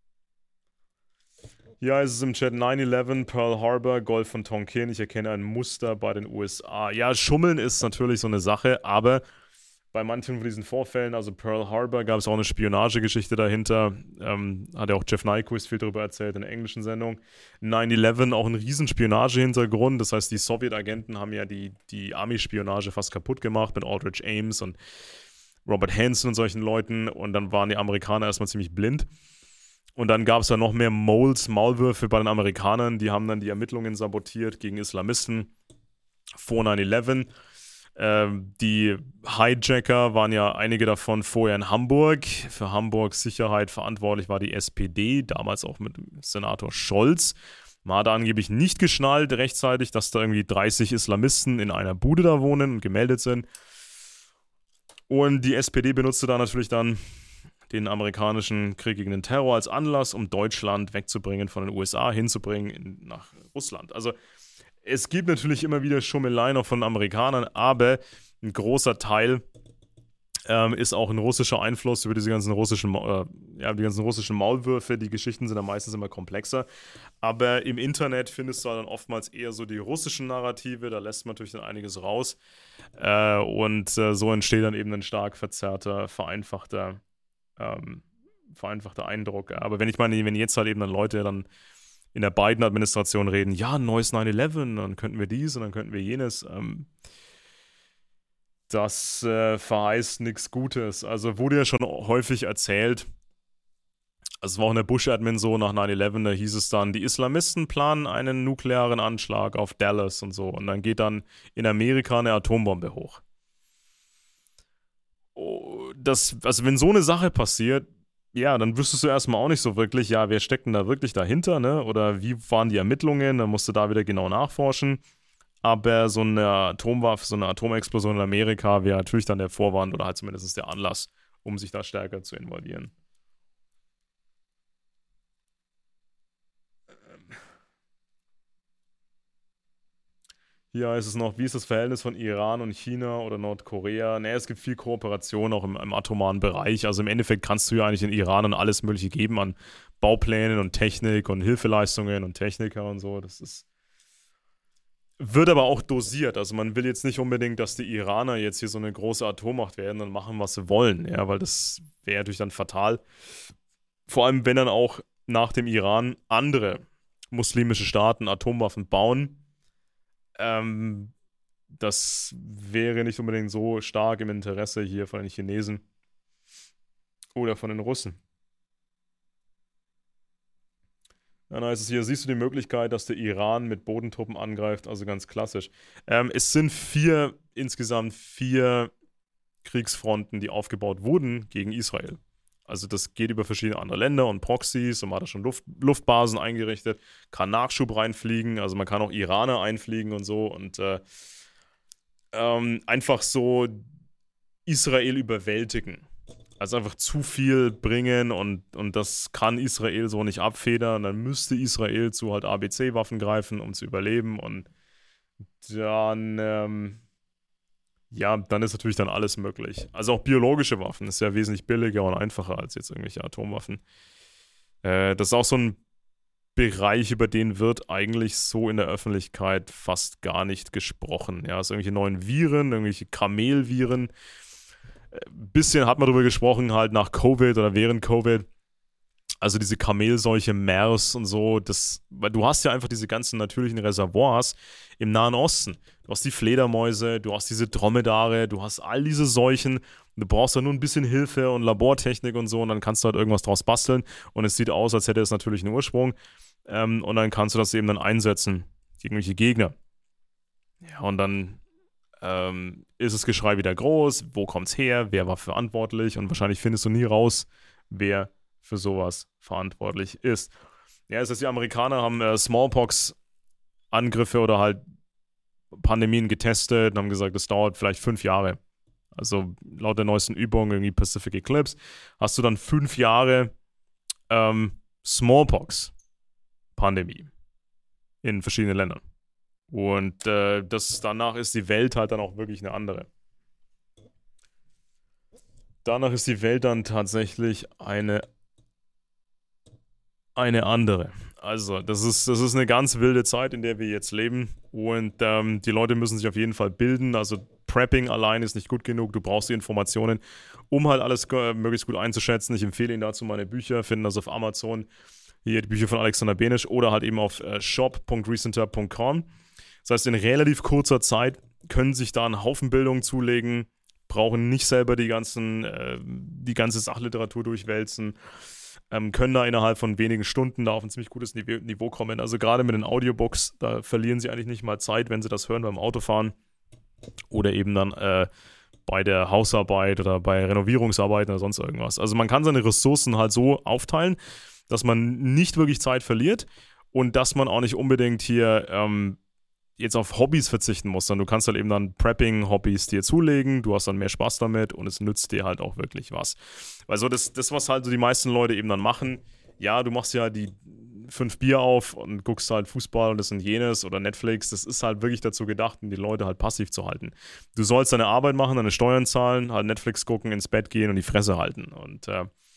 Hier ist es im Chat 9/11, Pearl Harbor, Golf von Tonkin. Ich erkenne ein Muster bei den USA. Ja, Schummeln ist natürlich so eine Sache, aber bei manchen von diesen Vorfällen, also Pearl Harbor, gab es auch eine Spionagegeschichte dahinter. Hat ja auch Jeff Nyquist viel darüber erzählt in der englischen Sendung. 9/11 auch ein riesen Spionagehintergrund. Das heißt, die Sowjetagenten haben ja die Army-Spionage fast kaputt gemacht mit Aldrich Ames und Robert Hansen und solchen Leuten. Und dann waren die Amerikaner erstmal ziemlich blind. Und dann gab es da noch mehr Maulwürfe bei den Amerikanern. Die haben dann die Ermittlungen sabotiert gegen Islamisten vor 9/11. Die Hijacker waren ja einige davon vorher in Hamburg. Für Hamburgs Sicherheit verantwortlich war die SPD, damals auch mit Senator Scholz. Man hat angeblich nicht geschnallt rechtzeitig, dass da irgendwie 30 Islamisten in einer Bude da wohnen und gemeldet sind. Und die SPD benutzte da natürlich dann den amerikanischen Krieg gegen den Terror als Anlass, um Deutschland wegzubringen von den USA, hinzubringen nach Russland. Also es gibt natürlich immer wieder Schummeleien auch von Amerikanern, aber ein großer Teil ist auch ein russischer Einfluss über die ganzen russischen Maulwürfe. Die Geschichten sind dann meistens immer komplexer. Aber im Internet findest du dann oftmals eher so die russischen Narrative. Da lässt man natürlich dann einiges raus. So entsteht dann eben ein stark verzerrter, vereinfachter Eindruck. Aber wenn jetzt halt eben dann Leute dann in der Biden-Administration reden, ja, ein neues 9/11, dann könnten wir dies und dann könnten wir jenes. Das verheißt nichts Gutes. Also wurde ja schon häufig erzählt, also es war auch in der Bush-Admin so, nach 9/11, da hieß es dann, die Islamisten planen einen nuklearen Anschlag auf Dallas und so. Und dann geht dann in Amerika eine Atombombe hoch. Also wenn so eine Sache passiert, ja, dann wüsstest du erstmal auch nicht so wirklich, ja, wer steckt denn da wirklich dahinter, ne? Oder wie waren die Ermittlungen? Dann musst du da wieder genau nachforschen. Aber so eine Atomwaffe, so eine Atomexplosion in Amerika wäre natürlich dann der Vorwand oder halt zumindest der Anlass, um sich da stärker zu involvieren. Hier ist es noch, wie ist das Verhältnis von Iran und China oder Nordkorea? Naja, es gibt viel Kooperation auch im atomaren Bereich. Also im Endeffekt kannst du ja eigentlich den Iranern alles Mögliche geben an Bauplänen und Technik und Hilfeleistungen und Techniker und so. Wird aber auch dosiert. Also man will jetzt nicht unbedingt, dass die Iraner jetzt hier so eine große Atommacht werden und machen, was sie wollen. Ja, weil das wäre natürlich dann fatal. Vor allem, wenn dann auch nach dem Iran andere muslimische Staaten Atomwaffen bauen. Das wäre nicht unbedingt so stark im Interesse hier von den Chinesen oder von den Russen. Dann heißt es hier, siehst du die Möglichkeit, dass der Iran mit Bodentruppen angreift? Also ganz klassisch. Es sind insgesamt vier Kriegsfronten, die aufgebaut wurden gegen Israel. Also das geht über verschiedene andere Länder und Proxys und man hat da schon Luftbasen eingerichtet, kann Nachschub reinfliegen, also man kann auch Iraner einfliegen und so und einfach so Israel überwältigen. Also einfach zu viel bringen und das kann Israel so nicht abfedern. Dann müsste Israel zu halt ABC-Waffen greifen, um zu überleben und dann ja, dann ist natürlich dann alles möglich. Also auch biologische Waffen ist ja wesentlich billiger und einfacher als jetzt irgendwelche Atomwaffen. Das ist auch so ein Bereich, über den wird eigentlich so in der Öffentlichkeit fast gar nicht gesprochen. Ja, also irgendwelche neuen Viren, irgendwelche Kamelviren. Ein bisschen hat man darüber gesprochen, halt nach Covid oder während Covid. Also diese Kamelseuche, MERS und so, weil du hast ja einfach diese ganzen natürlichen Reservoirs im Nahen Osten. Du hast die Fledermäuse, du hast diese Dromedare, du hast all diese Seuchen. Du brauchst da nur ein bisschen Hilfe und Labortechnik und so und dann kannst du halt irgendwas draus basteln und es sieht aus, als hätte es natürlich einen Ursprung. Und dann kannst du das eben dann einsetzen gegen irgendwelche Gegner. Ja, und dann ist das Geschrei wieder groß. Wo kommt's her? Wer war verantwortlich? Und wahrscheinlich findest du nie raus, wer für sowas verantwortlich ist. Ja, das heißt, die Amerikaner haben Smallpox-Angriffe oder halt Pandemien getestet und haben gesagt, das dauert vielleicht 5 Jahre. Also laut der neuesten Übung, irgendwie Pacific Eclipse, hast du dann 5 Jahre Smallpox-Pandemie in verschiedenen Ländern. Und danach ist die Welt halt dann auch wirklich eine andere. Danach ist die Welt dann tatsächlich eine andere. Also, das ist eine ganz wilde Zeit, in der wir jetzt leben. Und die Leute müssen sich auf jeden Fall bilden. Also, Prepping allein ist nicht gut genug. Du brauchst die Informationen, um halt alles möglichst gut einzuschätzen. Ich empfehle Ihnen dazu meine Bücher. Finden das auf Amazon. Hier die Bücher von Alexander Benisch oder halt eben auf shop.recenter.com. Das heißt, in relativ kurzer Zeit können sich da einen Haufen Bildung zulegen, brauchen nicht selber die ganze Sachliteratur durchwälzen, können da innerhalb von wenigen Stunden da auf ein ziemlich gutes Niveau kommen. Also gerade mit den Audiobooks, da verlieren sie eigentlich nicht mal Zeit, wenn sie das hören beim Autofahren oder eben dann bei der Hausarbeit oder bei Renovierungsarbeiten oder sonst irgendwas. Also man kann seine Ressourcen halt so aufteilen, dass man nicht wirklich Zeit verliert und dass man auch nicht unbedingt hier jetzt auf Hobbys verzichten muss, sondern du kannst halt eben dann Prepping-Hobbys dir zulegen, du hast dann mehr Spaß damit und es nützt dir halt auch wirklich was. Weil so das was halt so die meisten Leute eben dann machen, ja, du machst ja die 5 Bier auf und guckst halt Fußball und das und jenes oder Netflix, das ist halt wirklich dazu gedacht, um die Leute halt passiv zu halten. Du sollst deine Arbeit machen, deine Steuern zahlen, halt Netflix gucken, ins Bett gehen und die Fresse halten. Und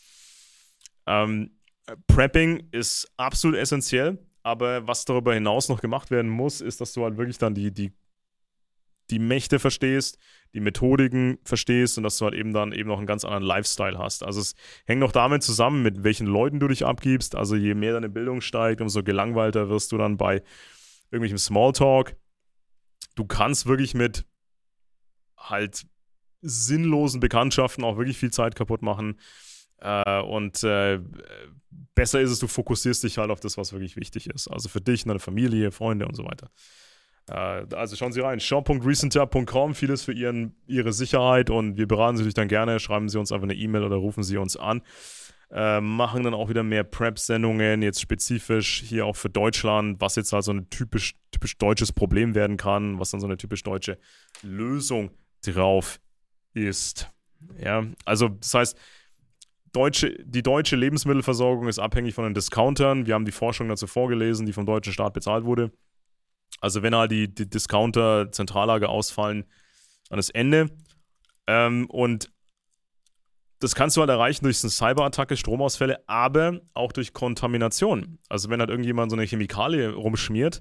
Prepping ist absolut essentiell. Aber was darüber hinaus noch gemacht werden muss, ist, dass du halt wirklich dann die Mächte verstehst, die Methodiken verstehst und dass du halt eben dann eben noch einen ganz anderen Lifestyle hast. Also es hängt noch damit zusammen, mit welchen Leuten du dich abgibst. Also je mehr deine Bildung steigt, umso gelangweilter wirst du dann bei irgendwelchem Smalltalk. Du kannst wirklich mit halt sinnlosen Bekanntschaften auch wirklich viel Zeit kaputt machen. Besser ist es, du fokussierst dich halt auf das, was wirklich wichtig ist. Also für dich, deine Familie, Freunde und so weiter. Also schauen Sie rein, shop.recenter.com, vieles für Ihre Sicherheit und wir beraten Sie natürlich dann gerne. Schreiben Sie uns einfach eine E-Mail oder rufen Sie uns an. Machen dann auch wieder mehr Prep-Sendungen, jetzt spezifisch hier auch für Deutschland, was jetzt halt so ein typisch deutsches Problem werden kann, was dann so eine typisch deutsche Lösung drauf ist. Ja, also das heißt, die deutsche Lebensmittelversorgung ist abhängig von den Discountern. Wir haben die Forschung dazu vorgelesen, die vom deutschen Staat bezahlt wurde. Also wenn halt die Discounter Zentrallager ausfallen, dann ist Ende. Und das kannst du halt erreichen durch eine Cyberattacke, Stromausfälle, aber auch durch Kontamination. Also wenn halt irgendjemand so eine Chemikalie rumschmiert,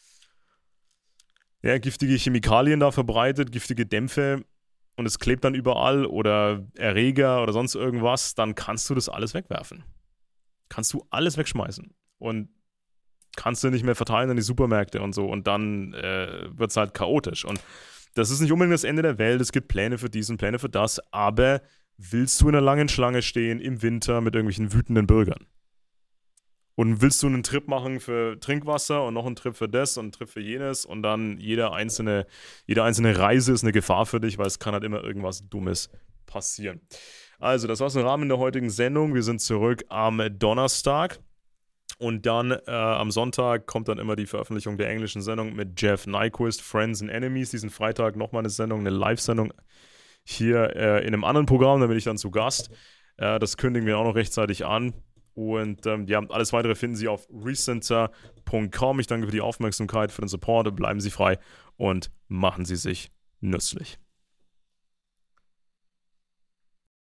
ja, giftige Chemikalien da verbreitet, giftige Dämpfe, und es klebt dann überall oder Erreger oder sonst irgendwas, dann kannst du das alles wegwerfen. Kannst du alles wegschmeißen. Und kannst du nicht mehr verteilen in die Supermärkte und so. Und dann wird es halt chaotisch. Und das ist nicht unbedingt das Ende der Welt. Es gibt Pläne für dies und Pläne für das. Aber willst du in einer langen Schlange stehen im Winter mit irgendwelchen wütenden Bürgern? Und willst du einen Trip machen für Trinkwasser und noch einen Trip für das und einen Trip für jenes und dann jede einzelne Reise ist eine Gefahr für dich, weil es kann halt immer irgendwas Dummes passieren. Also, das war's im Rahmen der heutigen Sendung. Wir sind zurück am Donnerstag und dann am Sonntag kommt dann immer die Veröffentlichung der englischen Sendung mit Jeff Nyquist, Friends and Enemies. Diesen Freitag nochmal eine Sendung, eine Live-Sendung hier in einem anderen Programm, da bin ich dann zu Gast. Das kündigen wir auch noch rechtzeitig an. Und ja, alles weitere finden Sie auf recenter.com. Ich danke für die Aufmerksamkeit, für den Support. Bleiben Sie frei und machen Sie sich nützlich.